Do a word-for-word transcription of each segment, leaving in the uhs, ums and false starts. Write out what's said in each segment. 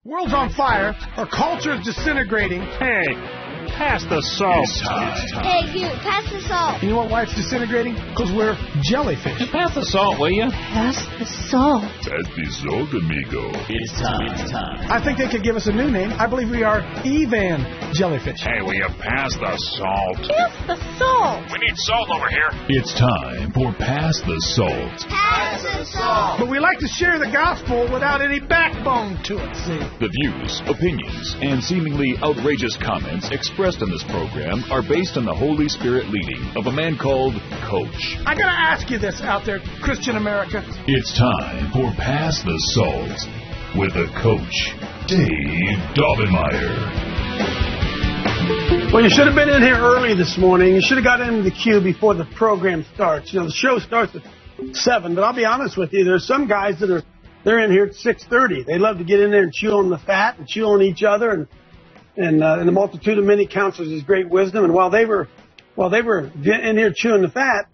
World's on fire. Our culture is disintegrating. Hey, pass the salt. Hey, you, pass the salt. You know what, why it's disintegrating? Because we're jellyfish. Hey, pass the salt, will you? Pass the salt. Pass the salt, amigo. It's time. It's time. I think they could give us a new name. I believe we are Evan jellyfish. Hey, will you pass the salt? Pass the salt. We need salt over here. It's time for Pass the Salt. Pass the salt. But we like to share the gospel without any backbone to it, see? The views, opinions, and seemingly outrageous comments expressed in this program are based on the Holy Spirit leading of a man called Coach. I gotta ask you this out there, Christian America. It's time for Pass the Salt with the Coach, Dave Daubenmire. Well, you should have been in here early this morning. You should have got into the queue before the program starts. You know, the show starts at seven, but I'll be honest with you, there's some guys that are they're in here at six thirty. They love to get in there and chew on the fat and chew on each other, and and, uh, and the multitude of many counsels is great wisdom. And while they were while they were in here chewing the fat,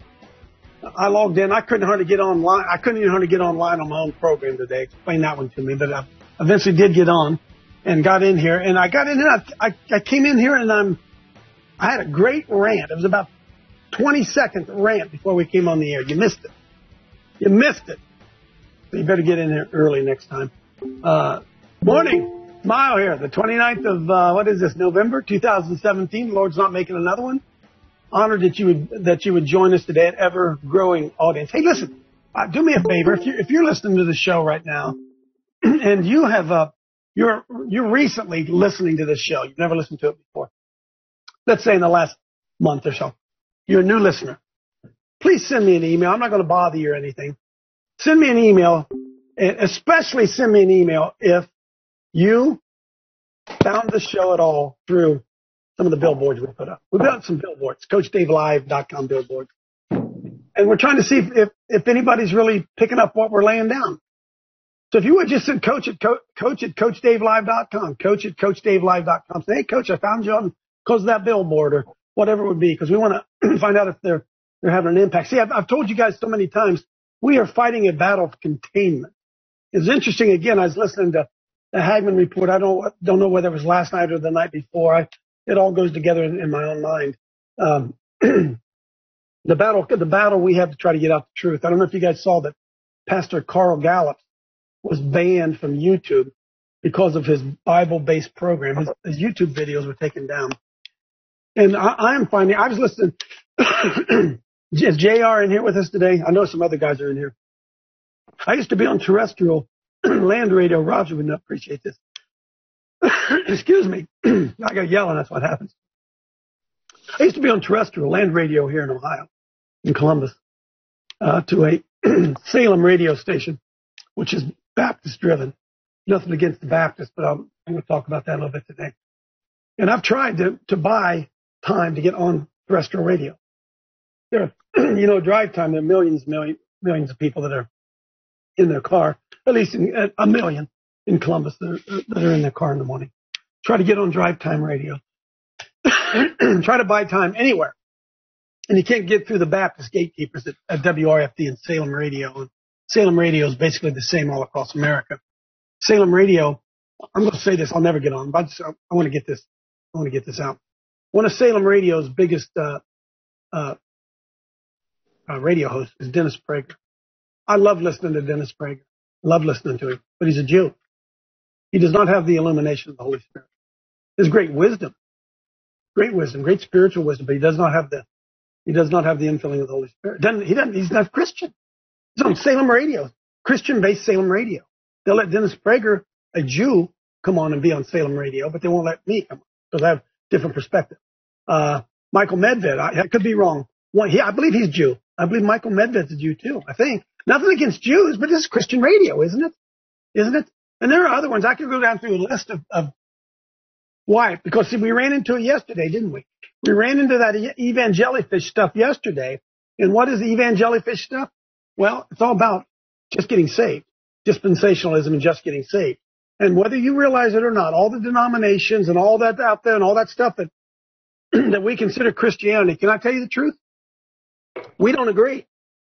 I logged in. I couldn't hardly get online. I couldn't even hardly get online on my own program today. Explain that one to me, but I eventually did get on and got in here. And I got in here. I, I, I came in here and I'm I had a great rant. It was about twenty second rant before we came on the air. You missed it. You missed it. So you better get in here early next time. Uh, morning. Smile here. The twenty-ninth of, uh, what is this, November two thousand seventeen. The Lord's not making another one. Honored that you would, that you would join us today, an ever-growing audience. Hey, listen, uh, do me a favor. If you're, if you're listening to the show right now and you have, uh, you're, you're recently listening to this show. You've never listened to it before. Let's say in the last month or so. You're a new listener. Please send me an email. I'm not going to bother you or anything. Send me an email, especially send me an email if you found the show at all through some of the billboards we put up. We've got some billboards, coach dave live dot com billboards. And we're trying to see if, if, if anybody's really picking up what we're laying down. So if you would just send coach at, co- coach at coach dave live dot com, coach at coach dave live dot com. Say, hey, Coach, I found you on because of that billboard or whatever it would be, because we want to find out if they're they're having an impact. See, I've, I've told you guys so many times, we are fighting a battle of containment. It's interesting. Again, I was listening to the Hagman report. I don't don't know whether it was last night or the night before. I, it all goes together in, in my own mind. Um, the battle, the battle we have to try to get out the truth. I don't know if you guys saw that Pastor Carl Gallup was banned from YouTube because of his Bible-based program. His, his YouTube videos were taken down. And I, I am finding, I was listening, is J R in here with us today? I know some other guys are in here. I used to be on terrestrial land radio. Roger would not appreciate this. Excuse me. I got yelling. That's what happens. I used to be on terrestrial land radio here in Ohio, in Columbus, uh, to a Salem radio station, which is Baptist driven. Nothing against the Baptists, but I'm, I'm going to talk about that a little bit today. And I've tried to, to buy time to get on terrestrial radio. There are, you know, drive time, there are millions, million, millions of people that are in their car, at least in, a million in Columbus that are, that are in their car in the morning. Try to get on drive time radio. Try to buy time anywhere. And you can't get through the Baptist gatekeepers at, at W R F D and Salem Radio. And Salem Radio is basically the same all across America. Salem Radio, I'm going to say this, I'll never get on, but I, just, I want to get this, I want to get this out. One of Salem Radio's biggest, uh, uh, uh, radio hosts is Dennis Prager. I love listening to Dennis Prager. Love listening to him, but he's a Jew. He does not have the illumination of the Holy Spirit. There's great wisdom, great wisdom, great spiritual wisdom, but he does not have the, he does not have the infilling of the Holy Spirit. Doesn't, he doesn't, he's not Christian. He's on Salem Radio, Christian-based Salem Radio. They'll let Dennis Prager, a Jew, come on and be on Salem Radio, but they won't let me come on because I have different perspective. Uh, Michael Medved, I, I could be wrong. One, he, I believe he's Jew. I believe Michael Medved's a Jew too, I think. Nothing against Jews, but this is Christian radio, isn't it? Isn't it? And there are other ones. I could go down through a list of, of why. Because, see, we ran into it yesterday, didn't we? We ran into that evangelifish stuff yesterday. And what is the evangelifish stuff? Well, it's all about just getting saved. Dispensationalism and just getting saved. And whether you realize it or not, all the denominations and all that out there and all that stuff that that we consider Christianity, can I tell you the truth? We don't agree.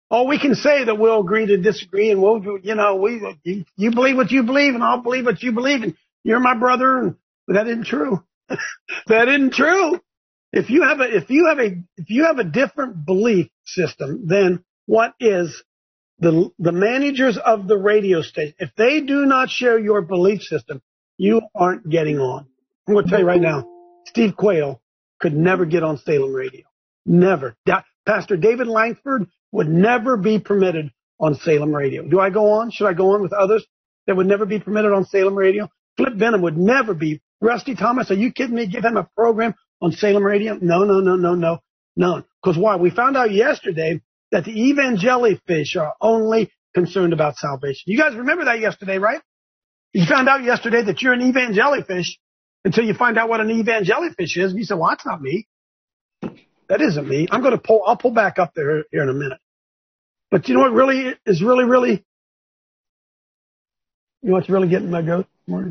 Oh, we can say that we'll agree to disagree, and we'll, you know, we you, you believe what you believe, and I'll believe what you believe, and you're my brother. And but that isn't true. That isn't true. If you have a if you have a if you have a different belief system than what is the the managers of the radio station, if they do not share your belief system, you aren't getting on. I'm going to tell you right now, Steve Quayle could never get on Salem Radio. Never. Da- Pastor David Langford would never be permitted on Salem Radio. Do I go on? Should I go on with others that would never be permitted on Salem Radio? Flip Benham would never be. Rusty Thomas, are you kidding me? Give him a program on Salem Radio? No, no, no, no, no, no. Because why? We found out yesterday that the evangelifish are only concerned about salvation. You guys remember that yesterday, right? You found out yesterday that you're an evangelifish until you find out what an evangelifish is. And you said, well, that's not me. That isn't me. I'm going to pull, I'll pull back up there here in a minute. But you know what really is really, really, you know what's really getting my goat this morning?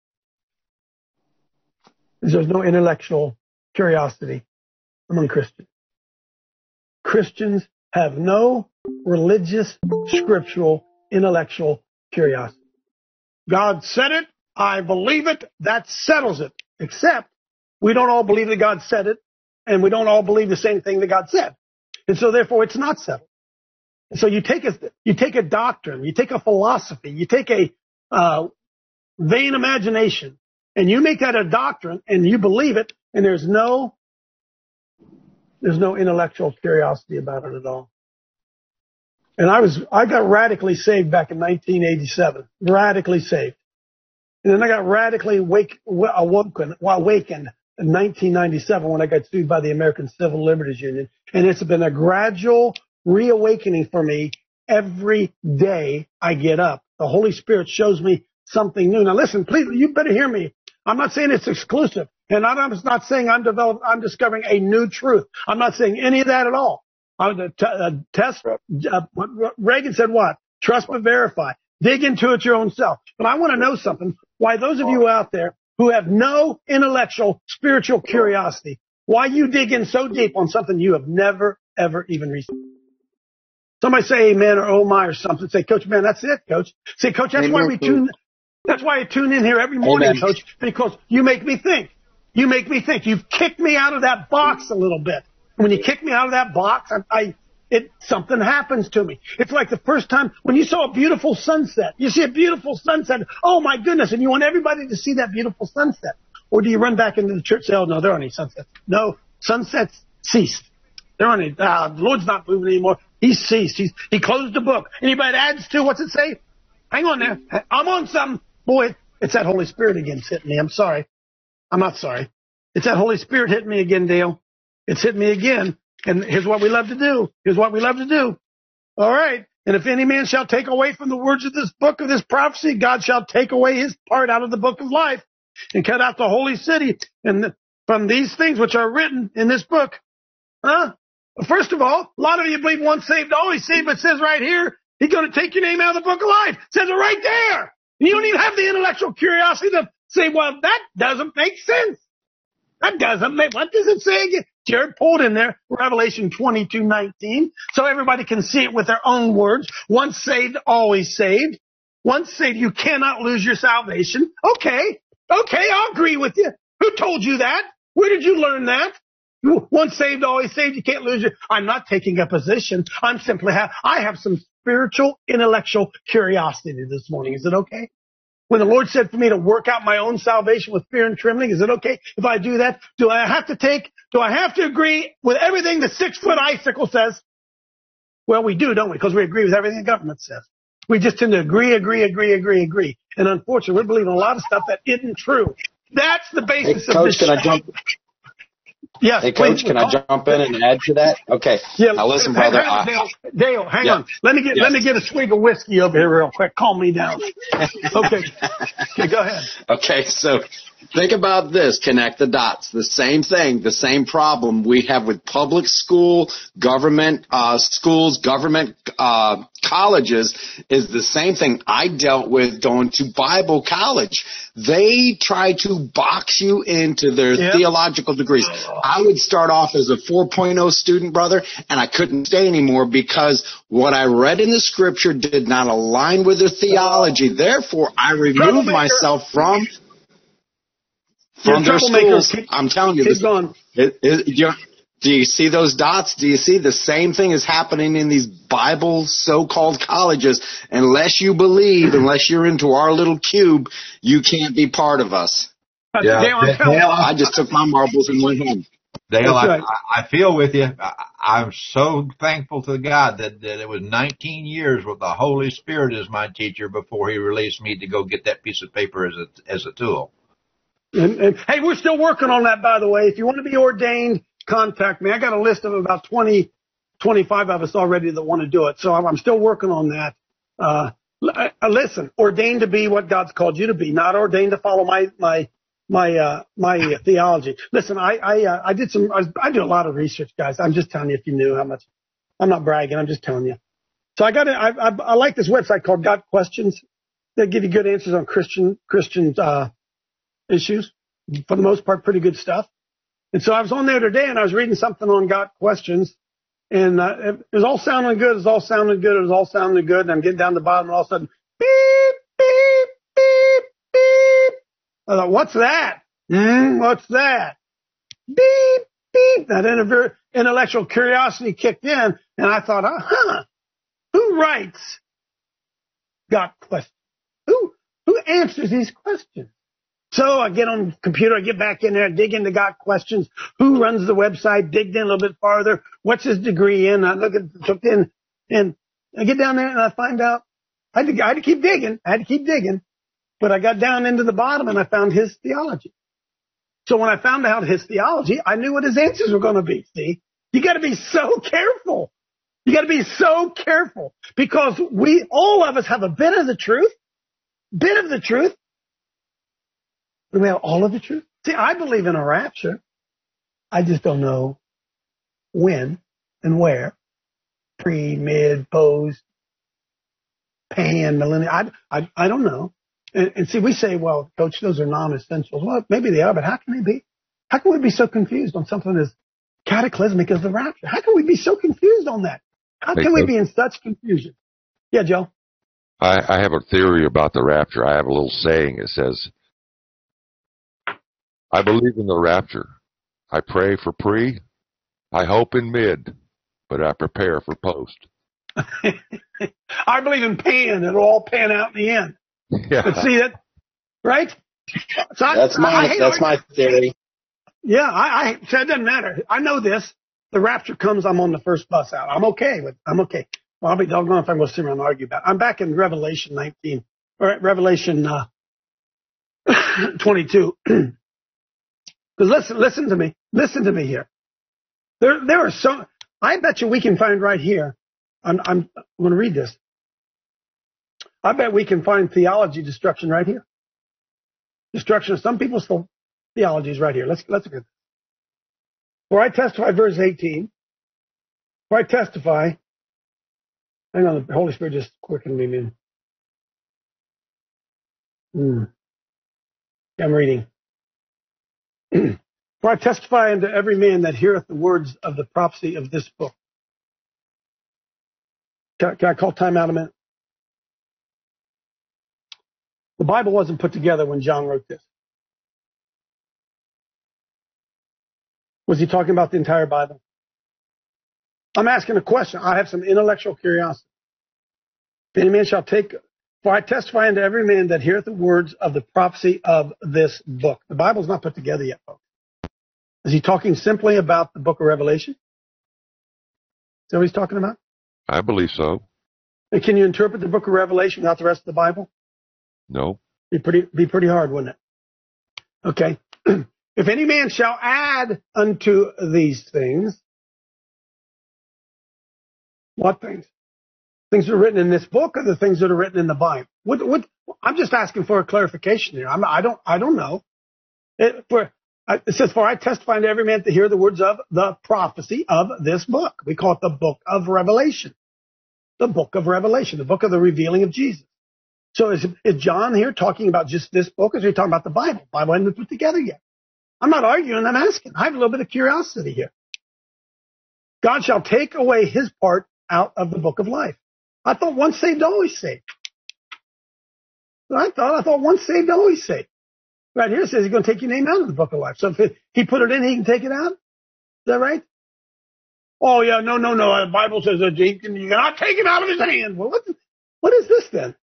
Is there's no intellectual curiosity among Christians. Christians have no religious, scriptural, intellectual curiosity. God said it. I believe it. That settles it. Except we don't all believe that God said it, and we don't all believe the same thing that God said. And so therefore it's not settled. And so you take a, you take a doctrine, you take a philosophy, you take a uh, vain imagination, and you make that a doctrine, and you believe it, and there's no, there's no intellectual curiosity about it at all. And I was, I got radically saved back in nineteen eighty-seven. Radically saved. And then I got radically wake, awoken, awakened in nineteen ninety-seven when I got sued by the American Civil Liberties Union. And it's been a gradual reawakening for me every day I get up. The Holy Spirit shows me something new. Now listen, please, you better hear me. I'm not saying it's exclusive. And I'm not saying I'm develop, I'm discovering a new truth. I'm not saying any of that at all. I'm the t- uh, test, uh, Reagan said what? Trust but verify. Dig into it your own self. But I want to know something. Why those of you out there who have no intellectual, spiritual curiosity, why you dig in so deep on something you have never, ever even researched. Somebody say amen or oh my or something. Say, Coach, man, that's it, Coach. Say, Coach, that's amen. why we tune, that's why I tune in here every morning, amen. Coach, because you make me think. You make me think. You've kicked me out of that box a little bit. When you kick me out of that box, I, I it something happens to me. It's like the first time when you saw a beautiful sunset. You see a beautiful sunset. Oh, my goodness. And you want everybody to see that beautiful sunset. Or do you run back into the church and say, oh, no, there aren't any sunsets. No, sunsets ceased. There aren't any. Uh, the Lord's not moving anymore. He's ceased. He's, he closed the book. Anybody that adds to, what's it say? Hang on there. I'm on something. Boy, it's that Holy Spirit again hitting me. I'm sorry. I'm not sorry. It's that Holy Spirit hitting me again, Dale. It's hit me again. And here's what we love to do. Here's what we love to do. All right. And if any man shall take away from the words of this book of this prophecy, God shall take away his part out of the book of life and cut out the holy city and the, from these things which are written in this book. Huh? First of all, a lot of you believe once saved, always saved, but it says right here, he's going to take your name out of the book of life. It says it right there. And you don't even have the intellectual curiosity to say, well, that doesn't make sense. That doesn't make, what does it say again? Jared pulled in there, Revelation twenty-two nineteen, so everybody can see it with their own words. Once saved, always saved. Once saved, you cannot lose your salvation. Okay, okay, I'll agree with you. Who told you that? Where did you learn that? Once saved, always saved, you can't lose your... I'm not taking a position. I'm simply have, I have some spiritual, intellectual curiosity this morning. Is it okay? When the Lord said for me to work out my own salvation with fear and trembling, is it okay if I do that? Do I have to take, do I have to agree with everything the six-foot icicle says? Well, we do, don't we? Because we agree with everything the government says. We just tend to agree, agree, agree, agree, agree. And unfortunately, we're believing a lot of stuff that isn't true. That's the basis hey, of Coach, this. Can I jump? Yes, hey, Coach, please. Can I jump in and add to that? Okay. Yeah, now listen, hang, brother. Hang on, Dale, Dale, hang yeah. on. Let me get yes. let me get a swig of whiskey over here real quick. Calm me down. Okay. Okay, go ahead. Okay, so Think about this. Connect the dots. The same thing, the same problem we have with public school, government uh, schools, government uh, colleges is the same thing I dealt with going to Bible college. They try to box you into their Yep. theological degrees. I would start off as a four point oh student, brother, and I couldn't stay anymore because what I read in the scripture did not align with their theology. Therefore, I removed Troublemaker. myself from You're from a their troublemaker. schools. Keep- I'm telling you, Keep this, going. it, it, you do you see those dots? Do you see the same thing is happening in these Bible so-called colleges? Unless you believe, unless you're into our little cube, you can't be part of us. Yeah. Dale, I'm telling you. Dale, I just took my marbles and went home. Dale, That's I, right. I I feel with you. I, I'm so thankful to God that, that it was nineteen years with the Holy Spirit as my teacher before He released me to go get that piece of paper as a as a tool. And, and, hey, we're still working on that, by the way. If you want to be ordained, contact me. I got a list of about twenty, twenty-five of us already that want to do it. So I'm, I'm still working on that. Uh, l- uh, listen, ordained to be what God's called you to be, not ordained to follow my my my uh, my theology. Listen, I I, uh, I did some. I, I do a lot of research, guys. I'm just telling you if you knew how much. I'm not bragging. I'm just telling you. So I got. I I, I like this website called Got Questions. They give you good answers on Christian Christian. Uh, issues, for the most part, pretty good stuff. And so I was on there today, and I was reading something on Got Questions, and uh, it was all sounding good. It was all sounding good. It was all sounding good. And I'm getting down to the bottom, and all of a sudden, beep, beep, beep, beep. I thought, what's that? Hmm, what's that? Beep, beep. That inter- intellectual curiosity kicked in, and I thought, uh, huh, who writes Got Questions? Who who answers these questions? So I get on the computer, I get back in there, dig into Got Questions. Who runs the website? Digged in a little bit farther. What's his degree in? I look at, took in, and I get down there and I find out. I had, to, I had to keep digging. I had to keep digging. But I got down into the bottom and I found his theology. So when I found out his theology, I knew what his answers were going to be. See, you got to be so careful. You got to be so careful because we, all of us have a bit of the truth, bit of the truth. Do we have all of the truth? See, I believe in a rapture. I just don't know when and where. Pre, mid, post, pan, millennial. I, I, I don't know. And, and see, we say, well, Coach, those are non-essentials. Well, maybe they are, but how can they be? How can we be so confused on something as cataclysmic as the rapture? How can we be so confused on that? How can we be in such confusion? Yeah, Joe? I, I have a theory about the rapture. I have a little saying. It says, I believe in the rapture. I pray for pre. I hope in mid, but I prepare for post. I believe in pan. It'll all pan out in the end. Yeah. But see that, right? So I, That's I my hate that's my theory. Yeah, I, I so it doesn't matter. I know this. The rapture comes, I'm on the first bus out. I'm okay with. I'm okay. Well, I'll be doggone if I'm going to sit around and argue about it. I'm back in Revelation nineteen or Revelation uh, twenty-two. Because listen, listen to me. Listen to me here. There, there are so. I bet you we can find right here. I'm, I'm, I'm going to read this. I bet we can find theology destruction right here. Destruction of some people's theologies right here. Let's let's look at this. For I testify, verse eighteen. For I testify. Hang on, the Holy Spirit just quickened me, man. Hmm. I'm reading. For I testify unto every man that heareth the words of the prophecy of this book. Can, can I call time out a minute? The Bible wasn't put together when John wrote this. Was he talking about the entire Bible? I'm asking a question. I have some intellectual curiosity. If any man shall take, for I testify unto every man that heareth the words of the prophecy of this book. The Bible's not put together yet, folks. Is he talking simply about the book of Revelation? Is that what he's talking about? I believe so. And can you interpret the book of Revelation without the rest of the Bible? No. Be pretty, be pretty hard, wouldn't it? Okay. If any man shall add unto these things, what things? Things that are written in this book or the things that are written in the Bible? What, what, I'm just asking for a clarification here. I'm, I don't, I don't know. It, for, uh, it says, for I testify to every man to hear the words of the prophecy of this book. We call it the book of Revelation. The book of Revelation, the book of the revealing of Jesus. So is, is John here talking about just this book, or is he talking about the Bible? The Bible hasn't been put together yet. I'm not arguing, I'm asking. I have a little bit of curiosity here. God shall take away his part out of the book of life. I thought once saved, always saved. I thought, I thought once saved, always saved. Right here it says he's going to take your name out of the book of life. So if it, he put it in, he can take it out? Is that right? Oh, yeah, no, no, no. The Bible says that you cannot take it out of his hand. Well, what, what is this then?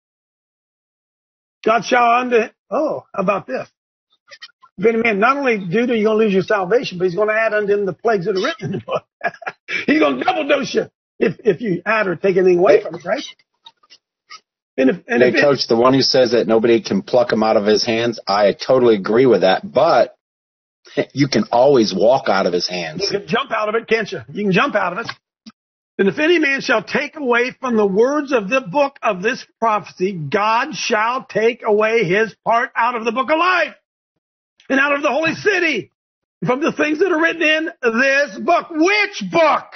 God shall unto, oh, how about this? If any man not only do that, you're going to lose your salvation, but he's going to add unto him the plagues that are written in the book. He's going to double dose you if, if you add or take anything away from it, right? And if, and hey, if Coach, it, the one who says that nobody can pluck him out of his hands, I totally agree with that. But you can always walk out of his hands. You can jump out of it, can't you? You can jump out of it. And if any man shall take away from the words of the book of this prophecy, God shall take away his part out of the book of life and out of the holy city from the things that are written in this book. Which book?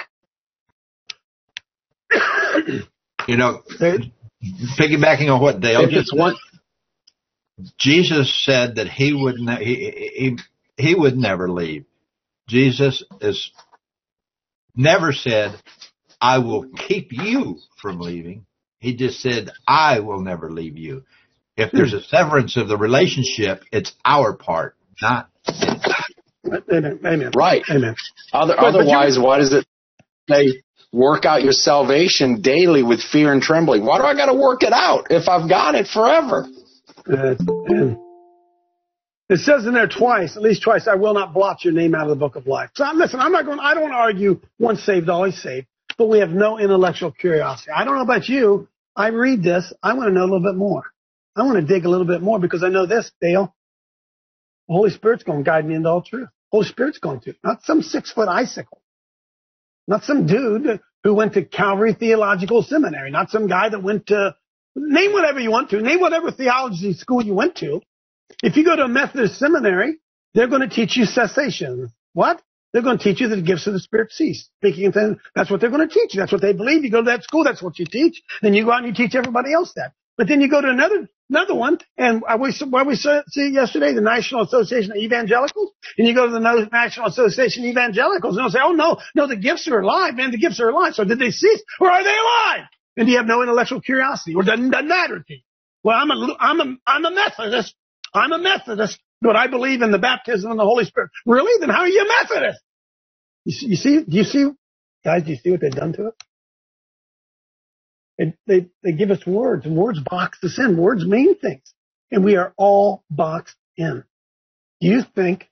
You know, piggybacking on what Dale If it's one, Jesus said that he would ne- he, he he would never leave. Jesus is never said, I will keep you from leaving. He just said, I will never leave you. If there's a severance of the relationship, it's our part, not Amen. Amen. Right. Amen. Other, But- but otherwise, you- why does it say work out your salvation daily with fear and trembling? Why do I got to work it out if I've got it forever? Uh, it says in there twice, at least twice, I will not blot your name out of the book of life. So listen, I'm not going, I don't argue once saved, always saved, but we have no intellectual curiosity. I don't know about you. I read this. I want to know a little bit more. I want to dig a little bit more because I know this, Dale. The Holy Spirit's going to guide me into all truth. Holy Spirit's going to, not some six foot icicle. Not some dude who went to Calvary Theological Seminary. Not some guy that went to, name whatever you want to. Name whatever theology school you went to. If you go to a Methodist seminary, they're going to teach you cessation. What? They're going to teach you that the gifts of the Spirit cease. Speaking in tongues, that's what they're going to teach you. That's what they believe. You go to that school, that's what you teach. Then you go out and you teach everybody else that. But then you go to another another one, and we what we see yesterday, the National Association of Evangelicals, and you go to the National Association of Evangelicals, and they'll say, oh, no, no, the gifts are alive, man, the gifts are alive. So did they cease, or are they alive? And do you have no intellectual curiosity, or doesn't, doesn't matter to you? Well, I'm a, I'm a, I'm a Methodist. I'm a Methodist, but I believe in the baptism of the Holy Spirit. Really? Then how are you a Methodist? You see, you see, do you see, guys, do you see what they've done to it? It, they, they give us words, and words box us in. Words mean things, and we are all boxed in. Do you think,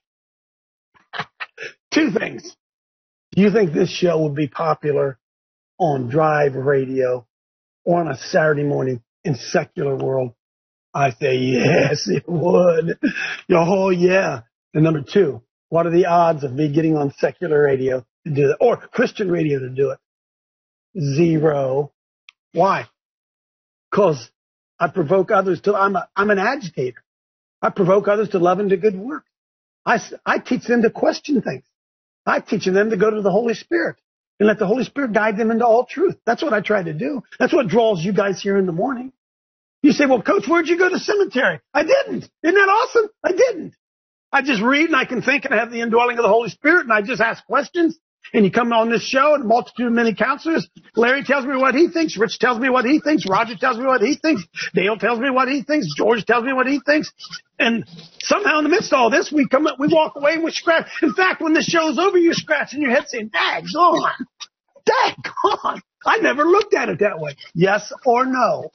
two things. Do you think this show would be popular on Drive Radio or on a Saturday morning in secular world? I say, yes, it would. Oh, yeah. And number two, what are the odds of me getting on secular radio to do that, or Christian radio to do it? Zero. Why? Because I provoke others to, I'm a, I'm an agitator. I provoke others to love and to good work. I, I teach them to question things. I teach them to go to the Holy Spirit and let the Holy Spirit guide them into all truth. That's what I try to do. That's what draws you guys here in the morning. You say, well, Coach, where'd you go to cemetery? I didn't. Isn't that awesome? I didn't. I just read and I can think and I have the indwelling of the Holy Spirit and I just ask questions. And you come on this show and a multitude of many counselors. Larry tells me what he thinks. Rich tells me what he thinks. Roger tells me what he thinks. Dale tells me what he thinks. George tells me what he thinks. And somehow in the midst of all this, we come up, we walk away and we scratch. In fact, when this show's over, you're scratching your head saying, daggone, daggone. I never looked at it that way. Yes or no?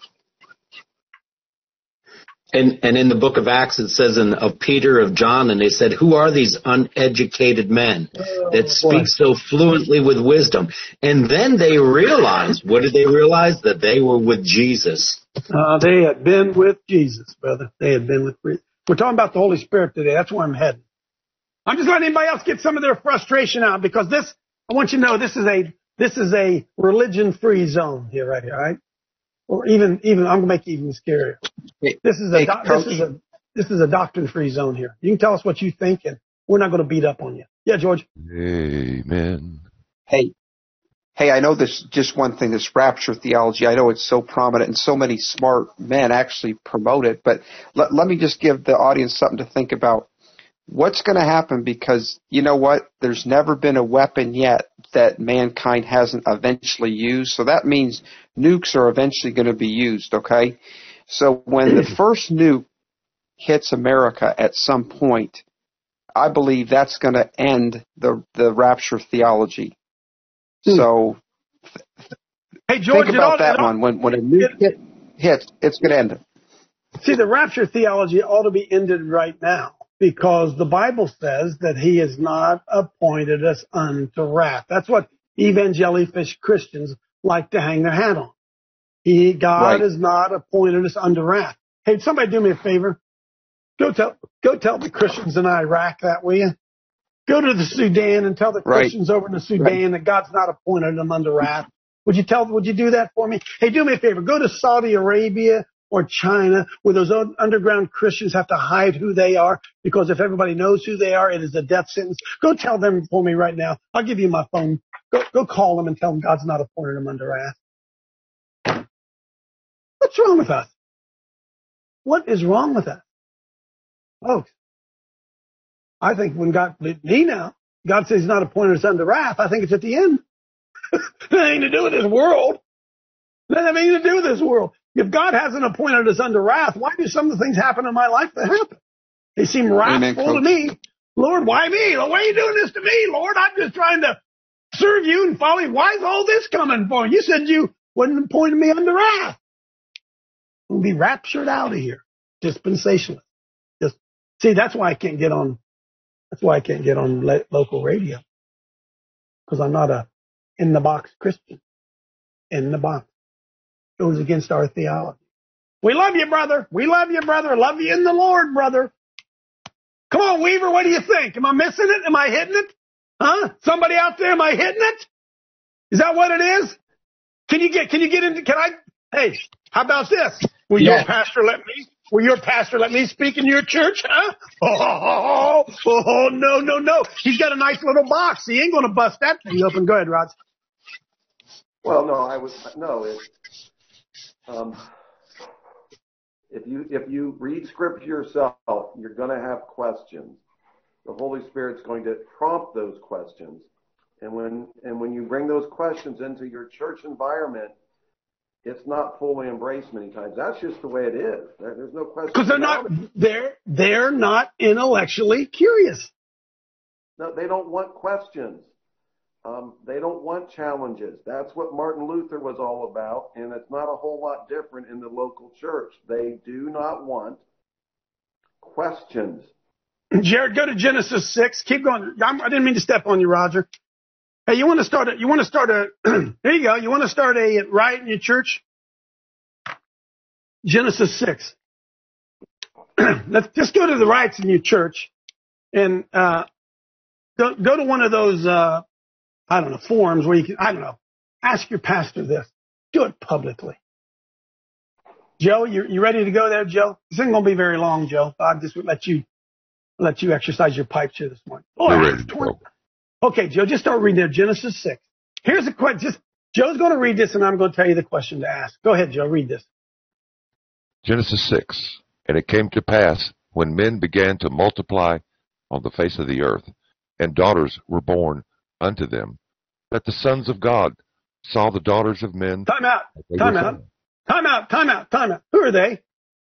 And, and in the book of Acts, it says in, of Peter, of John, and they said, who are these uneducated men that speak so fluently with wisdom? And then they realized, what did they realize? That they were with Jesus. Uh, they had been with Jesus, brother. They had been with We're talking about the Holy Spirit today. That's where I'm heading. I'm just letting anybody else get some of their frustration out because this, I want you to know this is a, this is a religion-free zone here, right here, all right? Or even, even, I'm going to make it even scarier. This is a, Hey, this is a, this is a doctrine-free zone here. You can tell us what you think, and we're not going to beat up on you. Yeah, George? Amen. Hey, hey, I know this, just one thing, this rapture theology, I know it's so prominent and so many smart men actually promote it, but let, let me just give the audience something to think about. What's going to happen? Because you know what? There's never been a weapon yet that mankind hasn't eventually used. So that means nukes are eventually going to be used, okay? So when the first nuke hits America at some point, I believe that's going to end the the rapture theology. Hmm. So hey, George, think about ought, that one. When, when a nuke it, hit, hits, it's going to end it. See, the rapture theology ought to be ended right now. Because the Bible says that he has not appointed us unto wrath. That's what evangelifish Christians like to hang their hat on. He, God right. has not appointed us unto wrath. Hey, somebody do me a favor. Go tell, go tell the Christians in Iraq that, will you? Go to the Sudan and tell the right. Christians over in the Sudan right. that God's not appointed them unto wrath. Would you tell, would you do that for me? Hey, do me a favor. Go to Saudi Arabia or China, where those underground Christians have to hide who they are, because if everybody knows who they are, it is a death sentence. Go tell them for me right now. I'll give you my phone. Go, go call them and tell them God's not appointed them under wrath. What's wrong with us? What is wrong with us? Folks, I think when God, me now, God says he's not appointed us under wrath, I think it's at the end. It ain't to do with this world. It doesn't have anything to do with this world. If God hasn't appointed us under wrath, why do some of the things happen in my life that happen? They seem wrathful to me. Lord, why me? Why are you doing this to me, Lord? I'm just trying to serve you and follow you. Why is all this coming for? You said you wouldn't appoint me under wrath. We'll be raptured out of here. Dispensationalist. Just see, that's why I can't get on. That's why I can't get on le- local radio, because I'm not a in the box Christian. In the box. Goes against our theology. We love you, brother. We love you, brother. Love you in the Lord, brother. Come on, Weaver, what do you think? Am I missing it? Am I hitting it? Huh? Somebody out there, am I hitting it? Is that what it is? Can you get, can you get into, can I, hey, how about this? Will yeah. your pastor let me, will your pastor let me speak in your church, huh? Oh, oh, oh, oh, no, no, no. He's got a nice little box. He ain't going to bust that thing open. Go ahead, Rod. Well, no, I was, no, it, Um, if you if you read Scripture yourself, you're going to have questions. The Holy Spirit's going to prompt those questions, and when and when you bring those questions into your church environment, it's not fully embraced many times. That's just the way it is. There, there's no question. Because they're not they're they're not intellectually curious. No, they don't want questions. Um, they don't want challenges. That's what Martin Luther was all about, and it's not a whole lot different in the local church. They do not want questions. Jared, go to Genesis six. Keep going. I'm, I didn't mean to step on you, Roger. Hey, you want to start a, you want to start a, there you go. You want to start a riot in your church? Genesis six. Let's just go to the riots in your church and, uh, go, go to one of those, uh, I don't know, forums where you can, I don't know, ask your pastor this. Do it publicly. Joe, you you ready to go there, Joe? This isn't going to be very long, Joe. I'll just let you let you exercise your pipes here this morning. Oh, You're ready to go. Okay, Joe, just start reading there. Genesis six. Here's a question. Just Joe's going to read this, and I'm going to tell you the question to ask. Go ahead, Joe. Read this. Genesis six. And it came to pass, when men began to multiply on the face of the earth, and daughters were born unto them, that the sons of God saw the daughters of men. Time out. Time out. Time out. Time out. Time out. Who are they?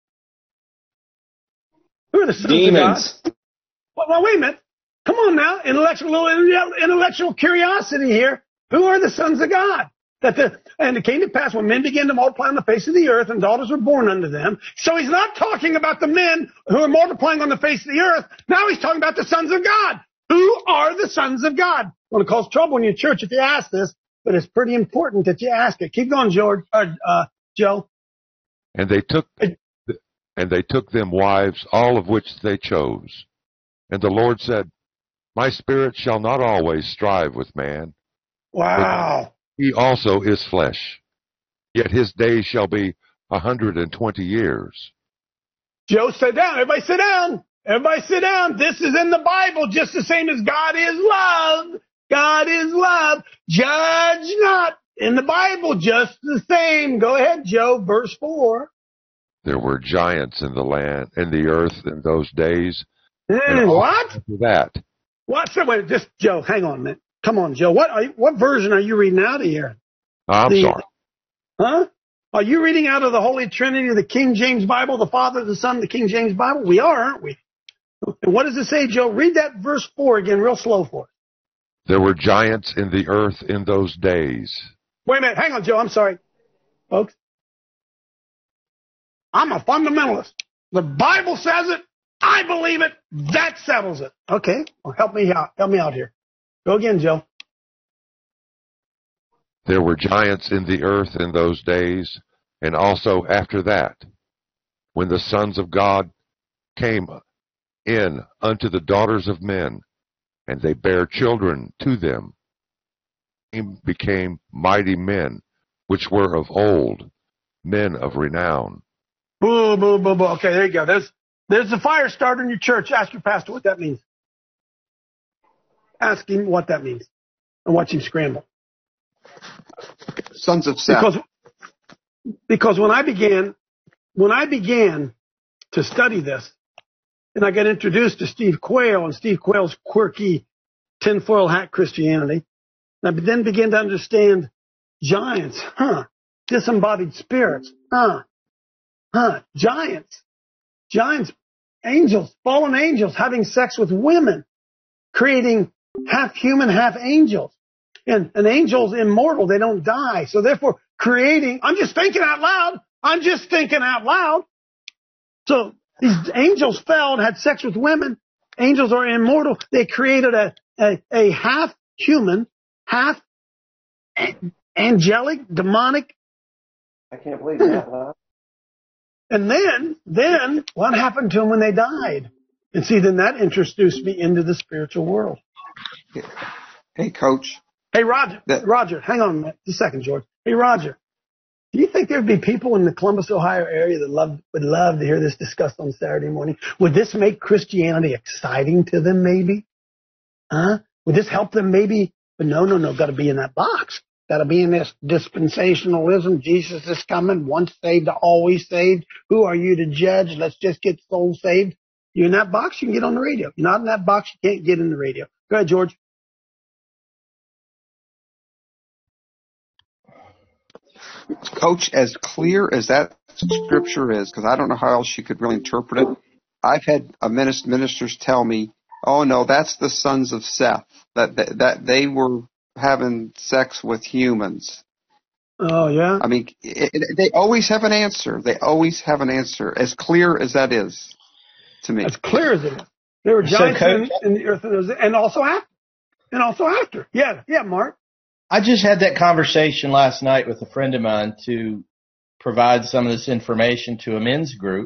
Who are the sons Demons. of God? Well, well, wait a minute. Come on now. Intellectual, intellectual curiosity here. Who are the sons of God? That the, and it came to pass when men began to multiply on the face of the earth and daughters were born unto them. So he's not talking about the men who are multiplying on the face of the earth. Now he's talking about the sons of God. Who are the sons of God? Going to cause trouble in your church if you ask this, but it's pretty important that you ask it. Keep going, George, uh, uh, Joe. And they took, and they took them wives, all of which they chose. And the Lord said, My spirit shall not always strive with man. Wow. He also is flesh. Yet his days shall be a hundred and twenty years. Joe, sit down. Everybody sit down. Everybody sit down. This is in the Bible just the same as God is love. God is love. Judge not. In the Bible, just the same. Go ahead, Joe, verse four. There were giants in the land, in the earth in those days. Mm, what? After that. What? So wait, just Joe, hang on a minute. Come on, Joe. What are you, what version are you reading out of here? I'm the, sorry. Huh? Are you reading out of the Holy Trinity, the King James Bible, the Father, the Son, the King James Bible? We are, aren't we? And what does it say, Joe? Read that verse four again real slow for us. There were giants in the earth in those days. Wait a minute. Hang on, Joe. I'm sorry. Folks, I'm a fundamentalist. The Bible says it. I believe it. That settles it. Okay. Well, help me out. Help me out here. Go again, Joe. There were giants in the earth in those days, and also after that, when the sons of God came in unto the daughters of men, and they bare children to them, became mighty men, which were of old, men of renown. Boo, boo, boo, boo. Okay, there you go. There's there's the fire starter in your church. Ask your pastor what that means. Ask him what that means, and watch him scramble. Sons of Seth. Because, because when I began, when I began to study this, and I got introduced to Steve Quayle and Steve Quayle's quirky tinfoil hat Christianity, and I then began to understand giants, huh? Disembodied spirits, huh? Huh? Giants, giants, angels, fallen angels having sex with women, creating half human, half angels. And an angel's immortal. They don't die. So therefore, creating, I'm just thinking out loud. I'm just thinking out loud. So these angels fell and had sex with women. Angels are immortal. They created a, a, a half human, half angelic, demonic. I can't believe that, huh? And then, then what happened to them when they died? And see, then that introduced me into the spiritual world. Hey, Coach. Hey, Roger, that, Roger, hang on a minute, a second, George. Hey, Roger, do you think there'd be people in the Columbus, Ohio area that love, would love to hear this discussed on Saturday morning? Would this make Christianity exciting to them, maybe? Huh? Would this help them, maybe? But no, no, no, got to be in that box. Got to be in this dispensationalism. Jesus is coming, once saved, always saved. Who are you to judge? Let's just get souls saved. You're in that box, you can get on the radio. You're not in that box, you can't get in the radio. Go ahead, George. Coach, as clear as that scripture is, because I don't know how else you could really interpret it, I've had a minister, ministers tell me, oh, no, that's the sons of Seth, that, that that they were having sex with humans. Oh, yeah? I mean, it, it, they always have an answer. They always have an answer, as clear as that is to me. As clear as it is. There were giants so, in, in the earth, and also after. And also after. Yeah, yeah, Mark. I just had that conversation last night with a friend of mine to provide some of this information to a men's group.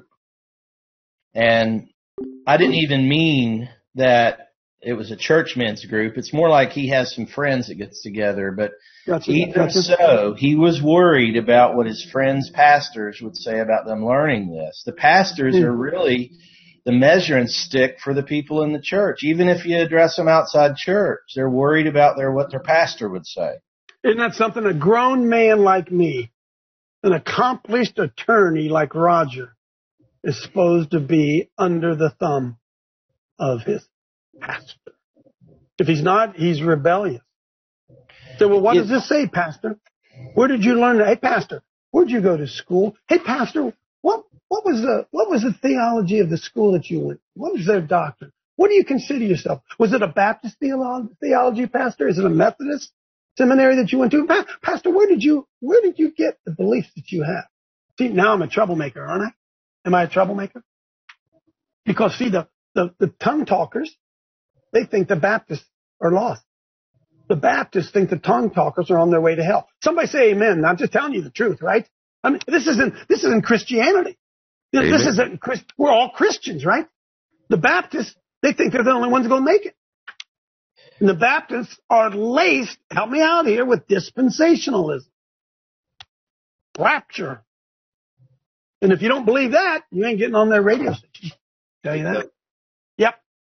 And I didn't even mean that it was a church men's group. It's more like he has some friends that gets together. But gotcha, even gotcha. so, he was worried about what his friends' pastors would say about them learning this. The pastors mm. are really the measuring stick for the people in the church. Even if you address them outside church, they're worried about their what their pastor would say. Isn't that something? A grown man like me, an accomplished attorney like Roger, is supposed to be under the thumb of his pastor. If he's not, he's rebellious. So, well, what does this say, Pastor? Where did you learn that? Hey, Pastor, where'd you go to school? Hey, Pastor, what what was the what was the theology of the school that you went? What was their doctrine? What do you consider yourself? Was it a Baptist theolo- theology, Pastor? Is it a Methodist seminary that you went to? Pa- Pastor, where did you where did you get the beliefs that you have? See, now I'm a troublemaker, aren't I? Am I a troublemaker? Because see, the the, the tongue talkers, they think the Baptists are lost. The Baptists think the tongue talkers are on their way to hell. Somebody say amen. I'm just telling you the truth, right? I mean, this isn't this isn't Christianity. Amen. This isn't Christ. We're all Christians, right? The Baptists, they think they're the only ones going to make it. And the Baptists are laced, help me out here, with dispensationalism, rapture, And if you don't believe that, you ain't getting on their radio station. Tell you that. Yep.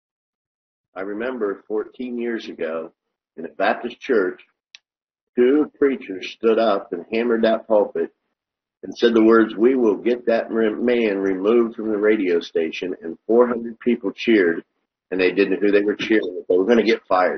I remember fourteen years ago in a Baptist church, two preachers stood up and hammered that pulpit and said the words, "We will get that man removed from the radio station," and four hundred people cheered, and they didn't know who they were cheering. They were going to get fired.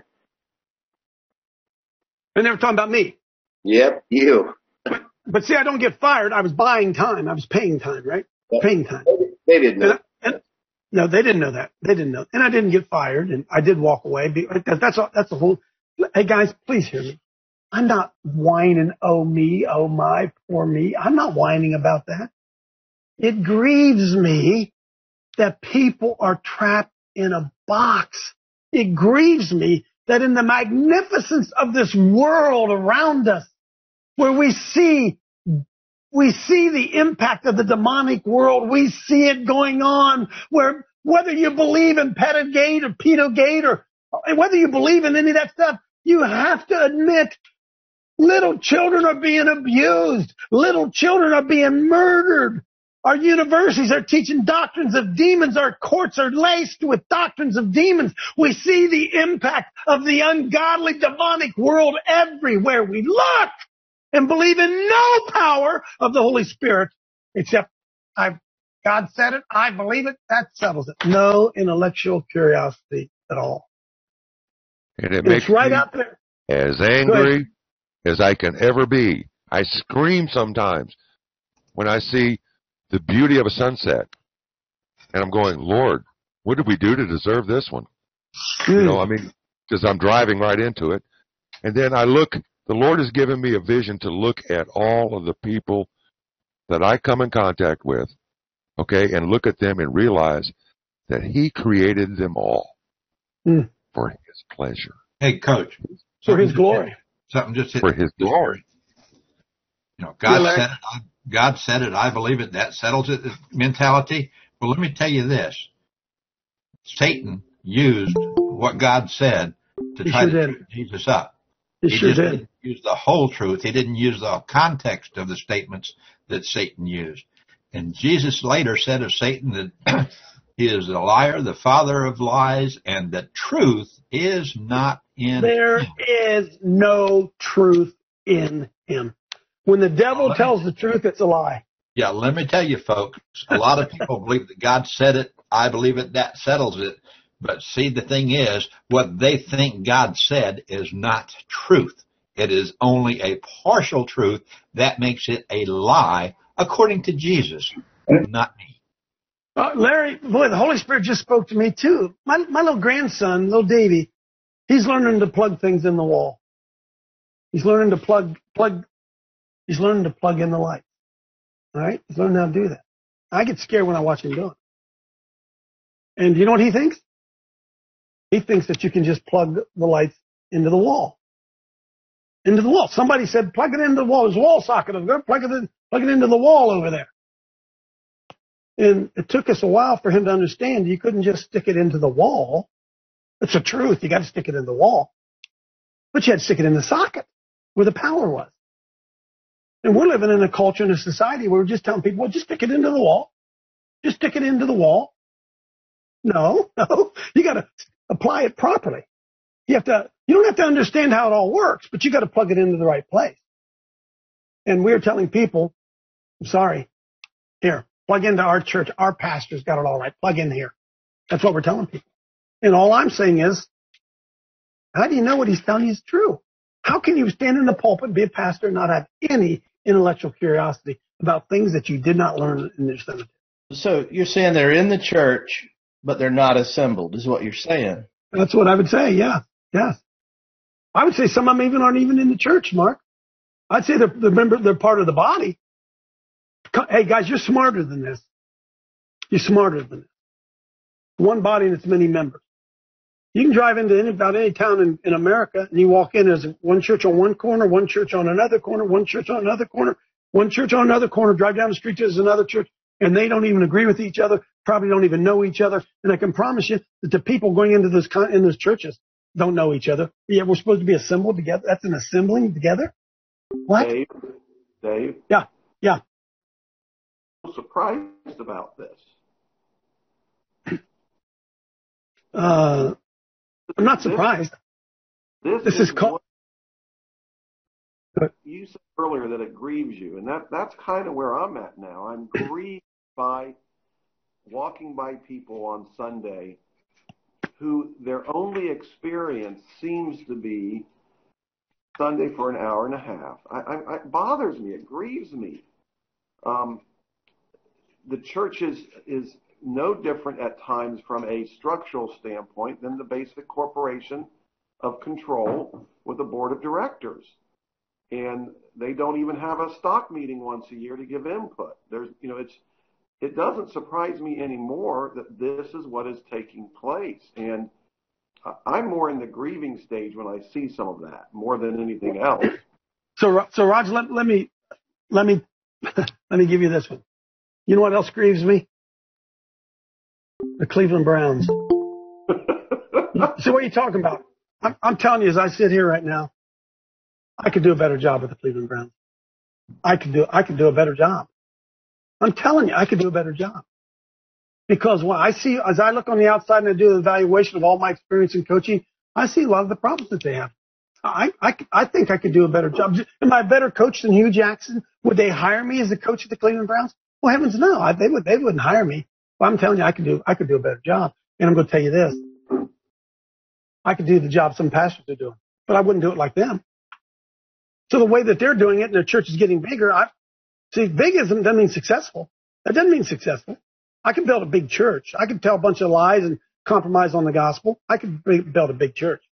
And they were talking about me. Yep, you. But, but see, I don't get fired. I was buying time. I was paying time, right? Well, paying time. They didn't know. And I, and, no, they didn't know that. They didn't know. And I didn't get fired, and I did walk away. That's all, that's the whole. Hey, guys, please hear me. I'm not whining, oh me, oh my, poor me. I'm not whining about that. It grieves me that people are trapped in a box. It grieves me that in the magnificence of this world around us, where we see, we see the impact of the demonic world, we see it going on, where whether you believe in Pedogate or Pedogate or whether you believe in any of that stuff, you have to admit little children are being abused. Little children are being murdered. Our universities are teaching doctrines of demons. Our courts are laced with doctrines of demons. We see the impact of the ungodly, demonic world everywhere we look, and believe in no power of the Holy Spirit except I, God said it, I believe it, that settles it. No intellectual curiosity at all. And it It's makes right me out there. as angry as I can ever be. I scream sometimes when I see the beauty of a sunset. And I'm going, Lord, what did we do to deserve this one? Mm. You know, I mean, because I'm driving right into it. And then I look, the Lord has given me a vision to look at all of the people that I come in contact with, okay, and look at them and realize that He created them all mm. for His pleasure. Hey, Coach. For His glory. Something just hit for His glory. You know, God yeah, said it. I, God said it. I believe it. That settles it. Mentality. Well, let me tell you this. Satan used what God said to he try sure to did. trip Jesus up. He, he sure just did. didn't use the whole truth. He didn't use the context of the statements that Satan used. And Jesus later said of Satan that he is a liar, the father of lies, and that truth is not in there him. There is no truth in him. When the devil well, tells the truth, it's a lie. Yeah, let me tell you, folks, a lot of people believe that God said it. I believe it. That settles it. But see, the thing is, what they think God said is not truth. It is only a partial truth. That makes it a lie, according to Jesus, not me. Uh, Larry, boy, the Holy Spirit just spoke to me, too. My, my little grandson, little Davey, he's learning to plug things in the wall. He's learning to plug, plug, he's learning to plug in the light. All right? He's learning how to do that. I get scared when I watch him do it. And you know what he thinks? He thinks that you can just plug the lights into the wall. Into the wall. Somebody said, plug it into the wall. There's a wall socket over there. Plug it in, plug it into the wall over there. And it took us a while for him to understand you couldn't just stick it into the wall. It's the truth. You got to stick it in the wall. But you had to stick it in the socket where the power was. And we're living in a culture and a society where we're just telling people, well, just stick it into the wall. Just stick it into the wall. No, no. You got to apply it properly. You have to, you don't have to understand how it all works, but you got to plug it into the right place. And we're telling people, I'm sorry, here, plug into our church. Our pastor's got it all right. Plug in here. That's what we're telling people. And all I'm saying is, how do you know what he's telling you is true? How can you stand in the pulpit and be a pastor and not have any intellectual curiosity about things that you did not learn in your seminary? So you're saying they're in the church, but they're not assembled, is what you're saying. That's what I would say, yeah. Yes. I would say some of them even aren't even in the church, Mark. I'd say they're, they're, member, they're part of the body. Hey, guys, you're smarter than this. You're smarter than this. One body and its many members. You can drive into any, about any town in, in America, and you walk in, there's one church on one corner, one church on another corner, one church on another corner, one church on another corner, drive down the street, there's another church, and they don't even agree with each other, probably don't even know each other. And I can promise you that the people going into those, in those churches don't know each other. Yeah, we're supposed to be assembled together. That's an assembling together? What? Dave, Dave? Yeah, yeah. surprised about this? Uh, I'm not surprised. This, this is, is called. You said earlier that it grieves you, and that that's kind of where I'm at now. I'm grieved by walking by people on Sunday who their only experience seems to be Sunday for an hour and a half. I, I, it bothers me. It grieves me. Um, the church is, is no different at times from a structural standpoint than the basic corporation of control with a board of directors. And they don't even have a stock meeting once a year to give input. There's, you know, it's, it doesn't surprise me anymore that this is what is taking place. And I'm more in the grieving stage when I see some of that more than anything else. So, so Raj, let, let me, let me, let me give you this one. You know what else grieves me? The Cleveland Browns. So what are you talking about? I'm, I'm telling you, as I sit here right now, I could do a better job with the Cleveland Browns. I could do, I could do a better job. I'm telling you, I could do a better job. Because when I see, as I look on the outside and I do the evaluation of all my experience in coaching, I see a lot of the problems that they have. I, I, I think I could do a better job. Am I a better coach than Hugh Jackson? Would they hire me as a coach of the Cleveland Browns? Well, heavens no. I, they would, they wouldn't hire me. But I'm telling you, I could do, I could do a better job. And I'm going to tell you this. I could do the job some pastors are doing, but I wouldn't do it like them. So the way that they're doing it and their church is getting bigger, I see big isn't, doesn't mean successful. That doesn't mean successful. I can build a big church. I can tell a bunch of lies and compromise on the gospel. I can build a big church.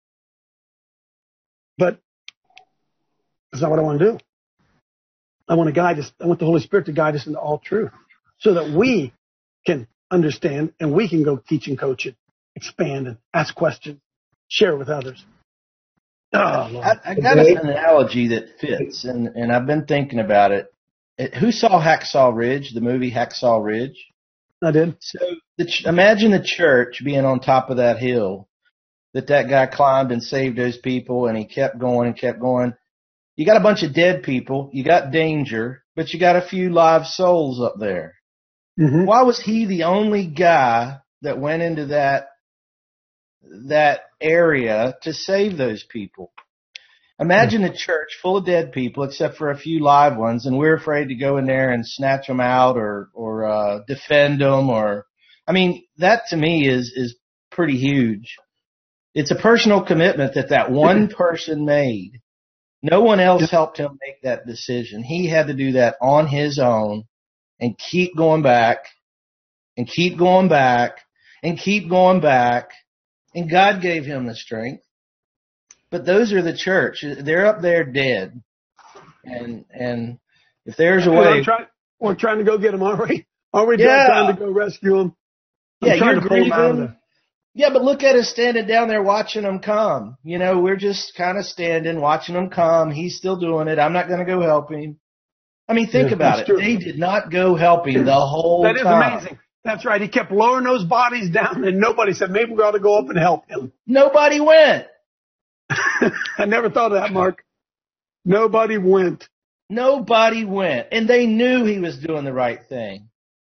But that's not what I want to do. I want to guide us. I want the Holy Spirit to guide us into all truth so that we can understand and we can go teach and coach it, expand and ask questions, share with others. Oh, I, I got an analogy that fits, and, and I've been thinking about it. it. Who saw Hacksaw Ridge, the movie Hacksaw Ridge? I did. So the, imagine the church being on top of that hill that that guy climbed and saved those people, and he kept going and kept going. You got a bunch of dead people. You got danger, but you got a few live souls up there. Mm-hmm. Why was he the only guy that went into that that area to save those people? Imagine a church full of dead people except for a few live ones, and we're afraid to go in there and snatch them out or or uh, defend them. Or, I mean, that to me is is pretty huge. It's a personal commitment that that one person made. No one else helped him make that decision. He had to do that on his own and keep going back and keep going back and keep going back. And God gave him the strength. But those are the church. They're up there dead. And and if there's a way... We're trying, we're trying to go get them, aren't we? Are we yeah. trying to go rescue them? I'm yeah, you're to pull them out of there. Yeah, but look at us standing down there watching them come. You know, we're just kind of standing, watching them come. He's still doing it. I'm not going to go help him. I mean, think yeah, about it. True. They did not go help him the whole that time. That is amazing. That's right. He kept lowering those bodies down, and nobody said, maybe we ought to go up and help him. Nobody went. I never thought of that, Mark. Nobody went. Nobody went. And they knew he was doing the right thing.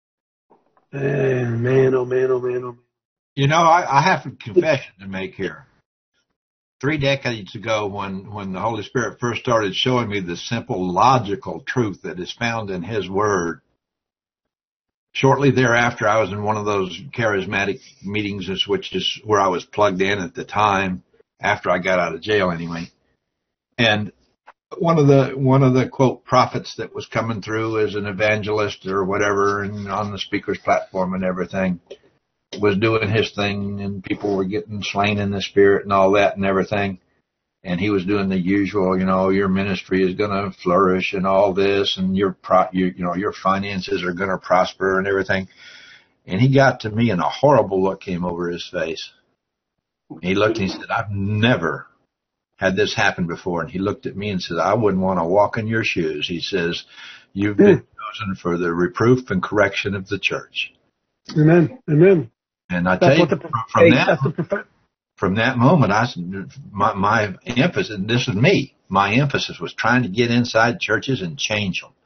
Man, man, oh, man, oh, man, oh, man. You know, I, I have a confession to make here. Three decades ago, when, when the Holy Spirit first started showing me the simple, logical truth that is found in His Word, shortly thereafter, I was in one of those charismatic meetings, which is where I was plugged in at the time, after I got out of jail anyway. And one of the, one of the quote prophets that was coming through as an evangelist or whatever, and on the speaker's platform and everything, was doing his thing, and people were getting slain in the spirit and all that and everything. And he was doing the usual, you know, your ministry is going to flourish and all this, and your pro, you, you know, your finances are going to prosper and everything. And he got to me, and a horrible look came over his face. He looked and he said, I've never had this happen before. And he looked at me and said, I wouldn't want to walk in your shoes. He says, you've been chosen for the reproof and correction of the church. Amen. Amen. And I tell that's you, the, from, from that, the, from that moment, I my, my emphasis, and this is me, my emphasis was trying to get inside churches and change them.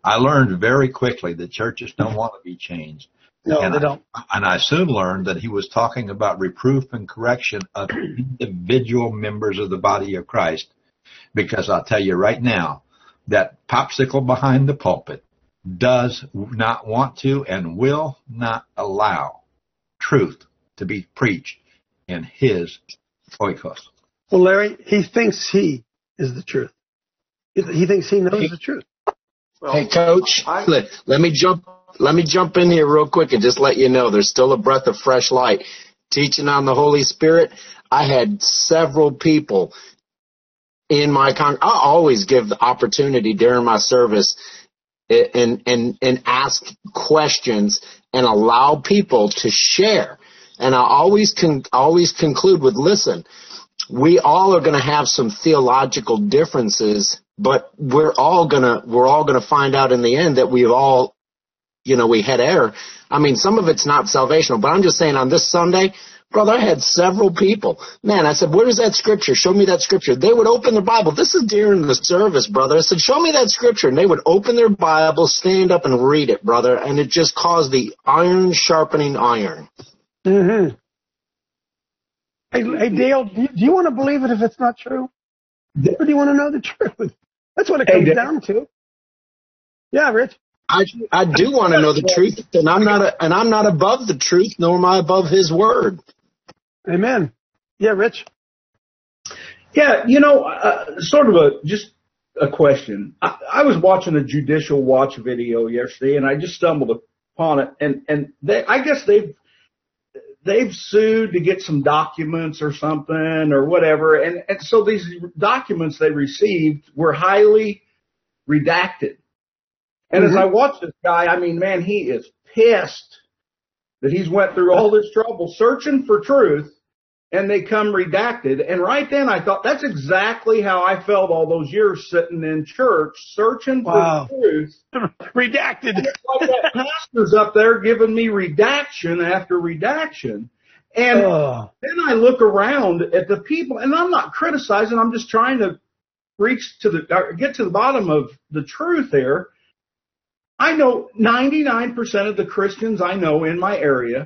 I learned very quickly that churches don't want to be changed. No, and they I, don't. And I soon learned that he was talking about reproof and correction of individual members of the body of Christ. Because I'll tell you right now, that popsicle behind the pulpit does not want to and will not allow truth to be preached in his oikos. Well, Larry, he thinks he is the truth. He thinks he knows the truth. Well, hey, Coach, I, let, let me jump. Let me jump in here real quick and just let you know there's still a breath of fresh light. Teaching on the Holy Spirit, I had several people in my con. I always give the opportunity during my service and and and ask questions and allow people to share. And I always con- always conclude with, listen, we all are going to have some theological differences, but we're all gonna we're all gonna find out in the end that we've all, you know, we had error. I mean, some of it's not salvational, but I'm just saying on this Sunday, brother, I had several people. Man, I said, where is that scripture? Show me that scripture. They would open their Bible. This is during the service, brother. I said, show me that scripture. And they would open their Bible, stand up and read it, brother. And it just caused the iron sharpening iron. Mm-hmm. Hey, hey Dale, do you, do you want to believe it if it's not true? Or do you want to know the truth? That's what it comes hey, down to. Yeah, Rich. I I do want to know the truth, and I'm not a, and I'm not above the truth, nor am I above His word. Amen. Yeah, Rich. Yeah, you know, uh, sort of a just a question. I, I was watching a Judicial Watch video yesterday, and I just stumbled upon it, and and they, I guess they've they've sued to get some documents or something or whatever, and and so these documents they received were highly redacted. And mm-hmm. as I watch this guy, I mean, man, he is pissed that he's went through all this trouble searching for truth, and they come redacted. And right then I thought, that's exactly how I felt all those years sitting in church searching for wow. truth. Redacted. And it's like that pastor's up there giving me redaction after redaction. And oh. then I look around at the people, and I'm not criticizing, I'm just trying to reach to the, or get to the bottom of the truth there. I know ninety-nine percent of the Christians I know in my area,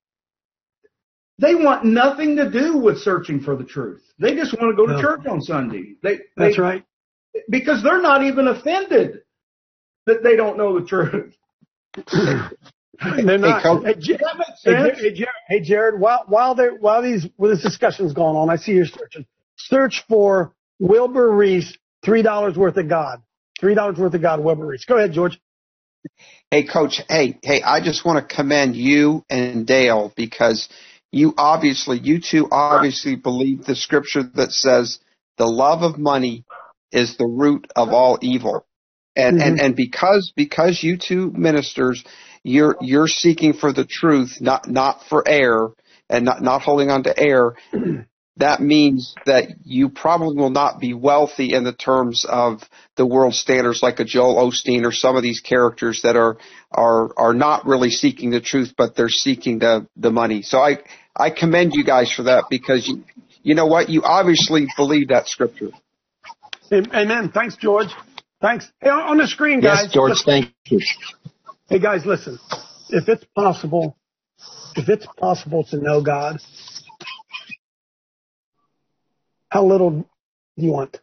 they want nothing to do with searching for the truth. They just want to go to no. church on Sunday. They, That's they, right. Because they're not even offended that they don't know the truth. They're not. Hey, hey, J- that makes sense. Hey, Jared, hey, Jared while, while, they, while these, while this discussion's going on, I see you're searching. Search for Wilbur Reese, three dollars worth of God. three dollars worth of God, Wilbur Reese. Go ahead, George. Hey, Coach, hey, hey, I just want to commend you and Dale because you obviously, you two obviously believe the scripture that says the love of money is the root of all evil. And, mm-hmm. and, and because, because you two ministers, you're, you're seeking for the truth, not, not for air and not, not holding on to air. That means that you probably will not be wealthy in the terms of the world standards like a Joel Osteen or some of these characters that are are are not really seeking the truth, but they're seeking the, the money. So I, I commend you guys for that because, you, you know what? You obviously believe that scripture. Amen. Thanks, George. Thanks. Hey, on the screen, guys. Yes, George, listen. thank you. Hey, guys, listen. If it's possible, if it's possible to know God, how little do you want?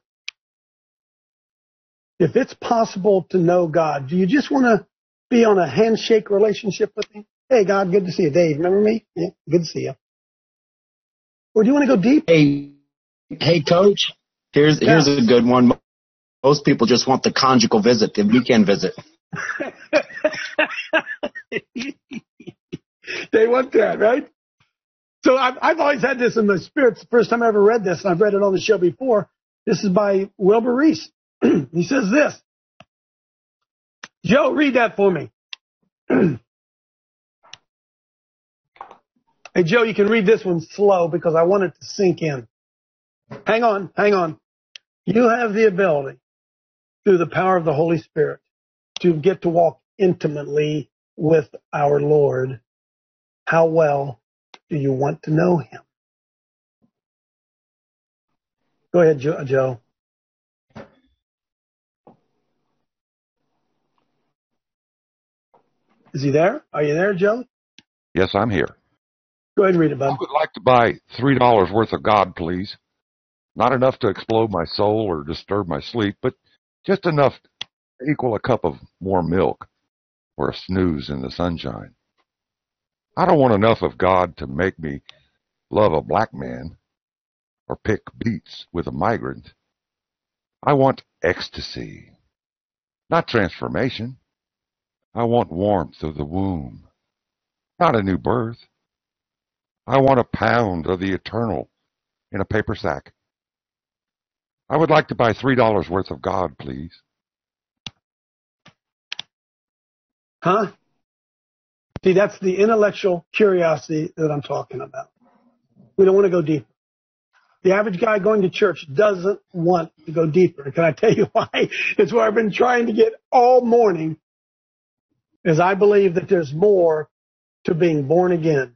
If it's possible to know God, do you just want to be on a handshake relationship with Him? Hey, God, good to see you. Dave, remember me? Yeah, good to see you. Or do you want to go deep? Hey, hey, Coach, here's yeah. here's a good one. Most people just want the conjugal visit, the weekend visit. They want that, right? So I've, I've always had this in my spirit. It's the first time I ever read this, and I've read it on the show before. This is by Wilbur Reese. He says this. Joe, read that for me. Hey, Joe, you can read this one slow because I want it to sink in. Hang on, hang on. You have the ability, through the power of the Holy Spirit, to get to walk intimately with our Lord. How well do you want to know Him? Go ahead, Joe. Is he there? Are you there, Joe? Yes, I'm here. Go ahead and read it, bud. I would like to buy three dollars worth of God, please. Not enough to explode my soul or disturb my sleep, but just enough to equal a cup of warm milk or a snooze in the sunshine. I don't want enough of God to make me love a black man or pick beets with a migrant. I want ecstasy, not transformation. I want warmth of the womb, not a new birth. I want a pound of the eternal in a paper sack. I would like to buy three dollars worth of God, please. Huh? See, that's the intellectual curiosity that I'm talking about. We don't want to go deeper. The average guy going to church doesn't want to go deeper. Can I tell you why? It's where I've been trying to get all morning, is I believe that there's more to being born again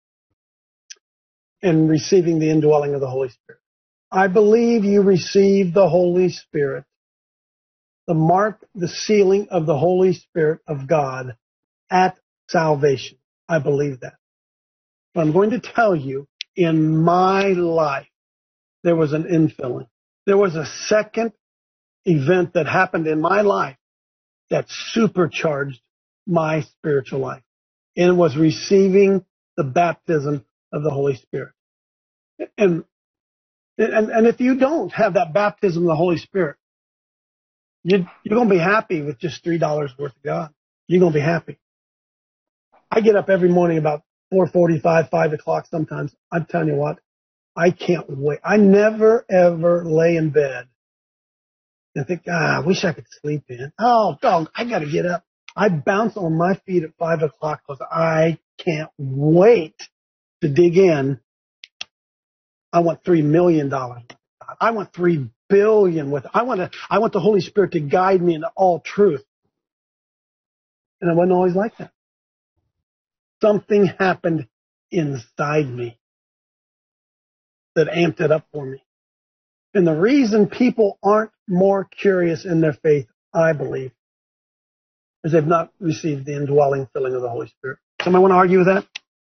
and receiving the indwelling of the Holy Spirit. I believe you receive the Holy Spirit, the mark, the sealing of the Holy Spirit of God at salvation. I believe that. But I'm going to tell you, in my life, there was an infilling. There was a second event that happened in my life that supercharged my spiritual life. And it was receiving the baptism of the Holy Spirit. And, and, and if you don't have that baptism of the Holy Spirit, you, you're going to be happy with just three dollars worth of God. You're going to be happy. I get up every morning about four forty-five, five o'clock sometimes. I'm telling you what, I can't wait. I never, ever lay in bed and think, ah, I wish I could sleep in. Oh, dog, I got to get up. I bounce on my feet at five o'clock because I can't wait to dig in. I want three million dollars. I want three billion with. I want to. I want the Holy Spirit to guide me into all truth. And it wasn't always like that. Something happened inside me that amped it up for me. And the reason people aren't more curious in their faith, I believe, is they've not received the indwelling filling of the Holy Spirit. Somebody want to argue with that?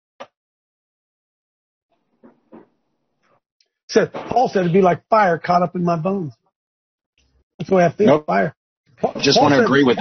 Said, Paul said it'd be like fire caught up in my bones. That's the way I feel. Nope. Fire. Paul, Just want to agree with you.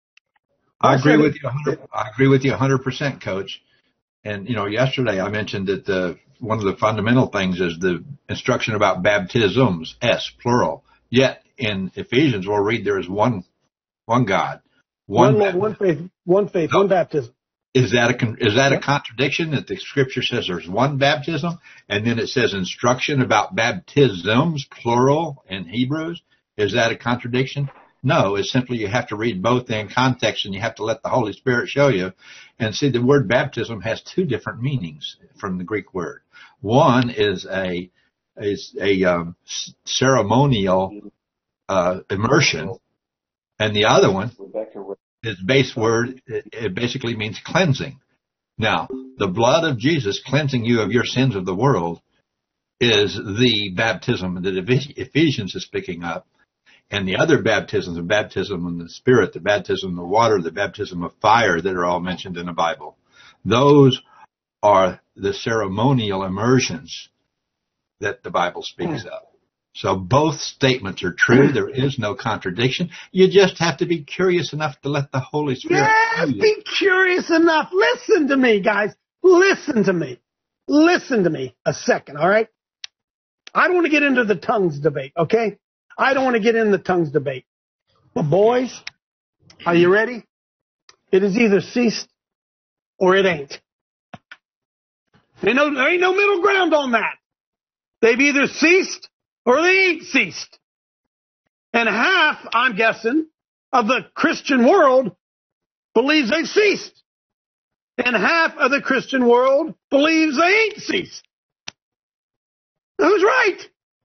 I agree with you. one hundred, I agree with you one hundred percent, Coach. And you know, yesterday I mentioned that the one of the fundamental things is the instruction about baptisms, s plural. Yet in Ephesians we'll read there is one, one God, one, one Lord, one faith, one faith, no. one baptism. Is that a is that a contradiction that the Scripture says there's one baptism and then it says instruction about baptisms, plural, in Hebrews? Is that a contradiction? No, it's simply you have to read both in context and you have to let the Holy Spirit show you. And see, the word baptism has two different meanings from the Greek word. One is a is a um, ceremonial uh, immersion, and the other one is base word. It, it basically means cleansing. Now, the blood of Jesus cleansing you of your sins of the world is the baptism that Ephesians is picking up. And the other baptisms, the baptism in the Spirit, the baptism in the water, the baptism of fire that are all mentioned in the Bible, those are the ceremonial immersions that the Bible speaks of. So both statements are true. There is no contradiction. You just have to be curious enough to let the Holy Spirit. Yes, be curious enough. Listen to me, guys. Listen to me. Listen to me a second, all right? I don't want to get into the tongues debate, okay? I don't want to get in the tongues debate. But boys, are you ready? It is either ceased or it ain't. There ain't no, there ain't no middle ground on that. They've either ceased or they ain't ceased. And half, I'm guessing, of the Christian world believes they've ceased. And half of the Christian world believes they ain't ceased. Who's right?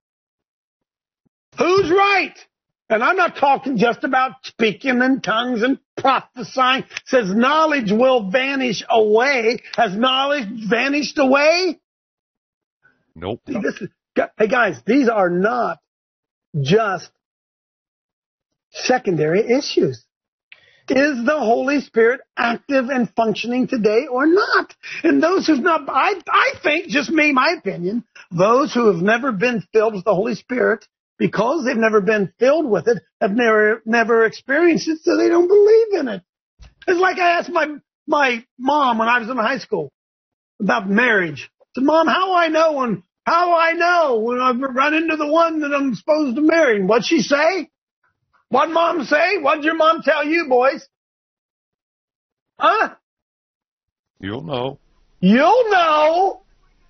Who's right? And I'm not talking just about speaking in tongues and prophesying. It says knowledge will vanish away. Has knowledge vanished away? Nope. See, this is, hey guys, these are not just secondary issues. Is the Holy Spirit active and functioning today or not? And those who've not, I, I think, just me, my opinion, those who have never been filled with the Holy Spirit, because they've never been filled with it, have never, never experienced it, so they don't believe in it. It's like I asked my, my mom when I was in high school about marriage. I said, Mom, how do I know when, how do I know when I run into the one that I'm supposed to marry? And what'd she say? What'd Mom say? What'd your mom tell you, boys? Huh? You'll know. You'll know.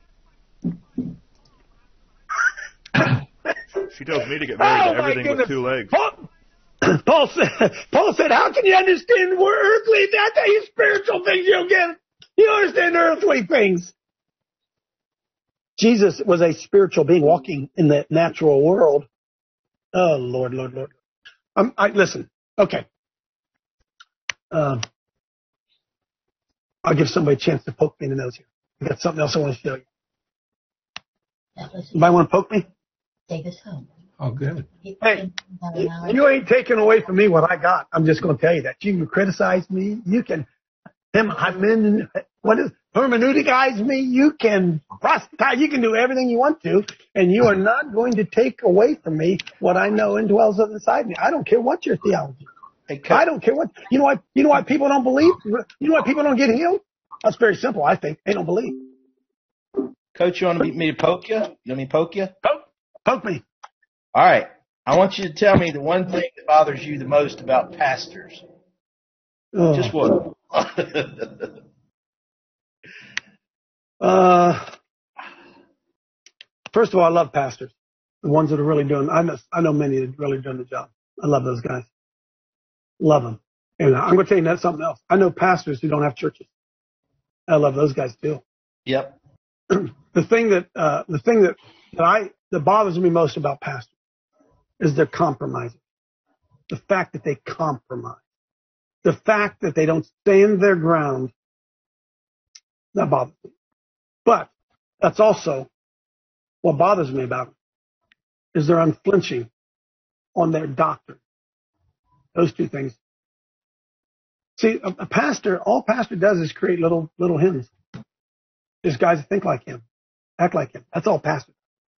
She tells me to get married Oh, to my everything goodness. with two legs. Paul, Paul said, Paul said, how can you understand earthly? I tell you spiritual things, you'll get it. You understand earthly things. Jesus was a spiritual being walking in the natural world. Oh, Lord, Lord, Lord. Um, I, listen, okay. Um, I'll give somebody a chance to poke me in the nose here. I got something else I want to show you. You might want to poke me? Take us home. Oh, good. Hey, you ain't taking away from me what I got. I'm just going to tell you that. You can criticize me. You can, him, I'm in, what is, hermeneuticize me. You can proselytize. You can do everything you want to, and you are not going to take away from me what I know and dwells inside me. I don't care what your theology. I don't care what, you know what, you know why people don't believe? You know why people don't get healed? That's very simple, I think. They don't believe. Coach, you want me to poke you? You want me to poke you? Poke, poke me. All right. I want you to tell me the one thing that bothers you the most about pastors. Oh. Just what? uh, first of all, I love pastors. The ones that are really doing, I know, I know many that are really doing the job. I love those guys. Love them. And I'm going to tell you that's something else. I know pastors who don't have churches. I love those guys too. Yep. The thing that, uh, the thing that, that I, that bothers me most about pastors is their compromising. The fact that they compromise. The fact that they don't stand their ground. That bothers me. But that's also what bothers me about them is they're unflinching on their doctrine. Those two things. See, a, a pastor, all pastor does is create little, little hymns. There's guys that think like him, act like him. That's all pastor.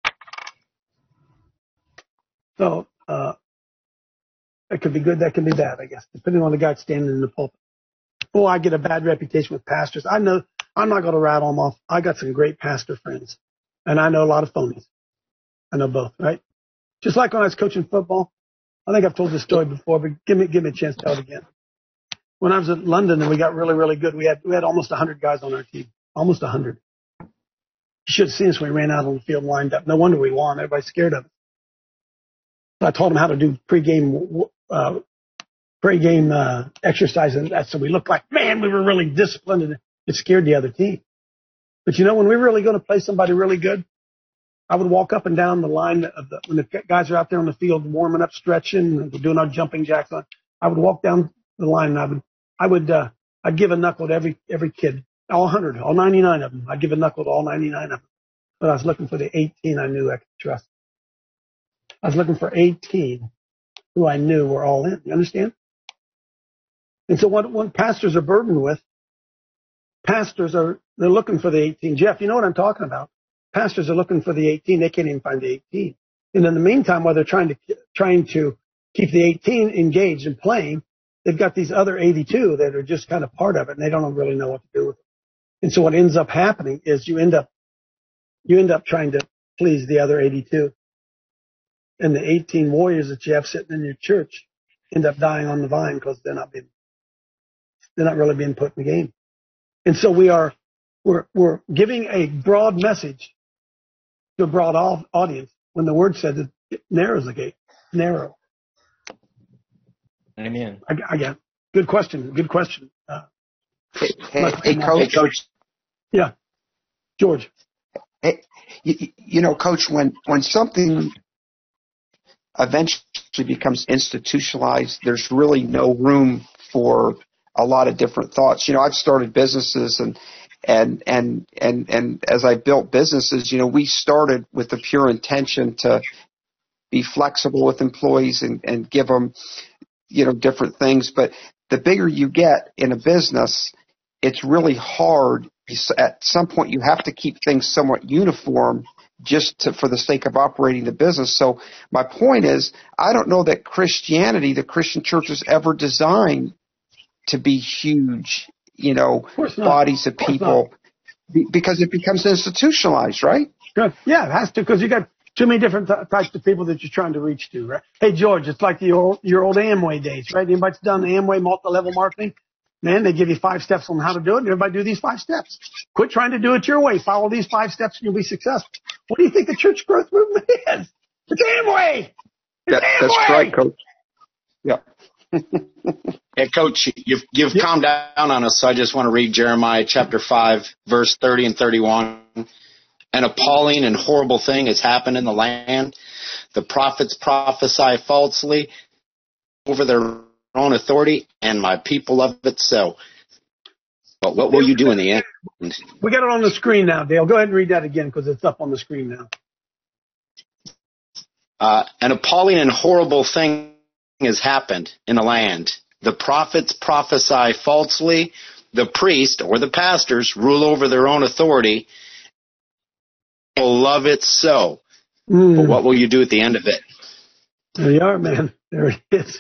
So, uh, that could be good, that could be bad, I guess, depending on the guy standing in the pulpit. Oh, I get a bad reputation with pastors. I know, I'm not going to rattle them off. I got some great pastor friends, and I know a lot of phonies. I know both, right? Just like when I was coaching football. I think I've told this story before, but give me, give me a chance to tell it again. When I was at London and we got really, really good, we had, we had almost a hundred guys on our team. Almost a hundred. You should have seen us when we ran out on the field and lined up. No wonder we won. Everybody's scared of it. So I taught them how to do pregame, uh, pregame, uh, exercise and that. So we looked like, man, we were really disciplined and it scared the other team. But you know, when we were really going to play somebody really good, I would walk up and down the line of the, when the guys are out there on the field warming up, stretching, and doing our jumping jacks on. I would walk down the line and I would, I would, uh, I'd give a knuckle to every, every kid, all one hundred, all ninety-nine of them. I'd give a knuckle to all ninety-nine of them. But I was looking for the eighteen I knew I could trust. I was looking for eighteen who I knew were all in. You understand? And so what, what pastors are burdened with, pastors are, they're looking for the eighteen. Jeff, you know what I'm talking about? Pastors are looking for the eighteen. They can't even find the eighteen. And in the meantime, while they're trying to trying to keep the eighteen engaged and playing, they've got these other eighty-two that are just kind of part of it, and they don't really know what to do with it. And so what ends up happening is you end up you end up trying to please the other eighty-two, and the eighteen warriors that you have sitting in your church end up dying on the vine because they're not being they're not really being put in the game. And so we are we're we're giving a broad message to a broad audience when the word said that it narrows the gate. Narrow. Amen. I, I got good question. Good question. Uh, hey, hey, hey, Coach. Coach. Yeah, George. Hey, you, you know, Coach, when when something eventually becomes institutionalized, there's really no room for a lot of different thoughts. You know, I've started businesses and. And, and, and, and as I built businesses, you know, we started with the pure intention to be flexible with employees and, and give them, you know, different things. But the bigger you get in a business, it's really hard. At some point, you have to keep things somewhat uniform just to, for the sake of operating the business. So my point is, I don't know that Christianity, the Christian church, was ever designed to be huge, you know, of bodies of, of people, be, because it becomes institutionalized, right? Good. Yeah, it has to, because you got too many different th- types of people that you're trying to reach to, right? Hey, George, it's like the old, your old Amway days, right? Anybody's done Amway multi-level marketing? Man, they give you five steps on how to do it, and everybody do these five steps. Quit trying to do it your way. Follow these five steps, and you'll be successful. What do you think the church growth movement is? It's Amway! It's that, Amway! That's right, Coach. Yeah. Hey, Coach, you've, you've yep. calmed down on us, so I just want to read Jeremiah chapter five, verse thirty and thirty-one. An appalling and horrible thing has happened in the land. The prophets prophesy falsely over their own authority, and my people love it so. But what will you do in the end? We got it on the screen now, Dale. Go ahead and read that again, because it's up on the screen now. Uh, an appalling and horrible thing has happened in the land. The prophets prophesy falsely. The priest or the pastors rule over their own authority. Will love it so. Mm. But what will you do at the end of it? There you are, man. There it is.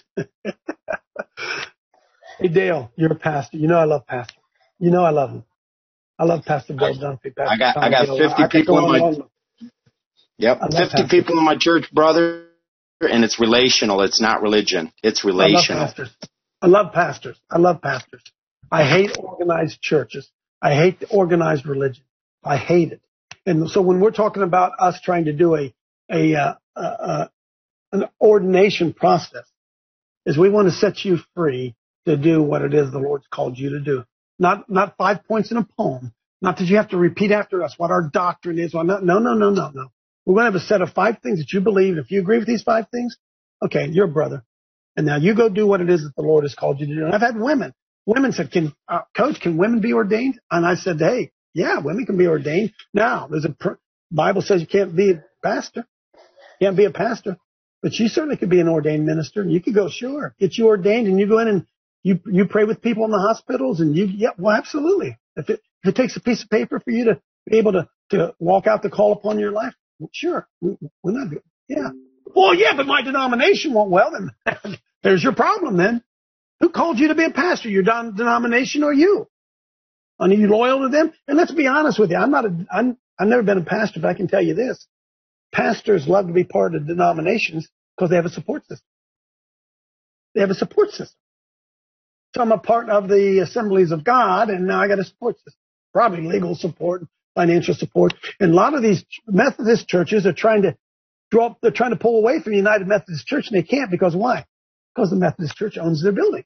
Hey, Dale, you're a pastor. You know I love pastor. You know I love him. I love Pastor Bill Dunphy. Pastor I got Tom I got Dale. fifty I people in my on. Yep, fifty pastor. people in my church, brother, and it's relational. It's not religion. It's relational. I love pastors. I love pastors. I love pastors. I hate organized churches. I hate the organized religion. I hate it. And so when we're talking about us trying to do a a uh, uh, uh, an ordination process, is we want to set you free to do what it is the Lord's called you to do. Not not five points in a poem. Not that you have to repeat after us what our doctrine is. Well, no, no, no, no, no, no. We're going to have a set of five things that you believe. If you agree with these five things, okay, you're a brother. And now you go do what it is that the Lord has called you to do. And I've had women. Women said, "Can uh, Coach, can women be ordained?" And I said, "Hey, yeah, women can be ordained." Now, there's a pr- Bible says you can't be a pastor. You can't be a pastor. But you certainly could be an ordained minister. And you could go, sure, get you ordained, and you go in and you you pray with people in the hospitals, and you, yeah, well, absolutely. If it, if it takes a piece of paper for you to be able to, to walk out the call upon your life, sure, we, we're not good. Yeah. Well, yeah, but my denomination won't. Well, then there's your problem then. Who called you to be a pastor? Your don- denomination or you? Are you loyal to them? And let's be honest with you. I'm not a, I'm, I've never been a pastor, but I can tell you this. Pastors love to be part of denominations because they have a support system. They have a support system. So I'm a part of the Assemblies of God, and now I got a support system. Probably legal support, financial support. And a lot of these Methodist churches are trying to draw up, they're trying to pull away from the United Methodist Church, and they can't because why? Because the Methodist Church owns their building.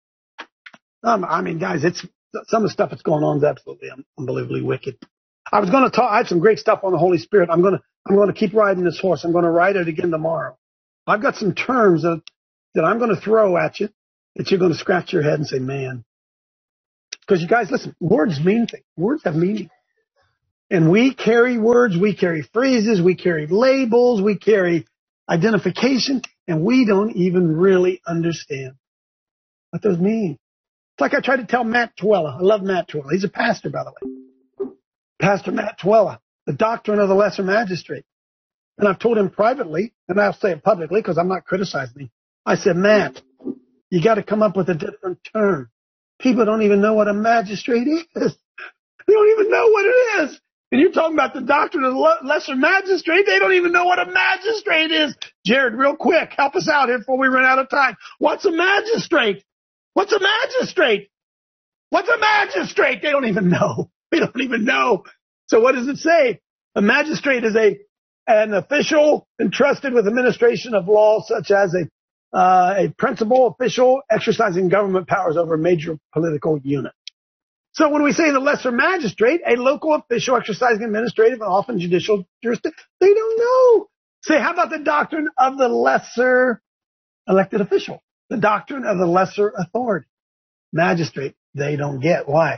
Um, I mean, guys, it's some of the stuff that's going on is absolutely unbelievably wicked. I was going to talk. I had some great stuff on the Holy Spirit. I'm going to. I'm going to keep riding this horse. I'm going to ride it again tomorrow. I've got some terms that that I'm going to throw at you that you're going to scratch your head and say, "Man," because you guys listen. Words mean things. Words have meaning, and we carry words. We carry phrases. We carry labels. We carry identification, and we don't even really understand what those mean. It's like I tried to tell Matt Twella. I love Matt Twella. He's a pastor, by the way. Pastor Matt Twella, the doctrine of the lesser magistrate. And I've told him privately, and I'll say it publicly because I'm not criticizing him. I said, Matt, you got to come up with a different term. People don't even know what a magistrate is. They don't even know what it is. And you're talking about the doctrine of the lesser magistrate. They don't even know what a magistrate is. Jared, real quick, help us out here before we run out of time. What's a magistrate? What's a magistrate? What's a magistrate? They don't even know. They don't even know. So what does it say? A magistrate is a an official entrusted with administration of law, such as a uh, a principal official exercising government powers over a major political unit. So when we say the lesser magistrate, a local official exercising administrative and often judicial jurisdiction, they don't know. Say, how about the doctrine of the lesser elected official? The doctrine of the lesser authority. Magistrate, they don't get. Why?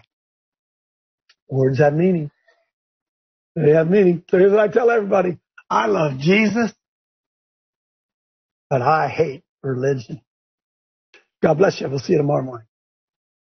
Words have meaning. They have meaning. So here's what I tell everybody. I love Jesus, but I hate religion. God bless you. We'll see you tomorrow morning.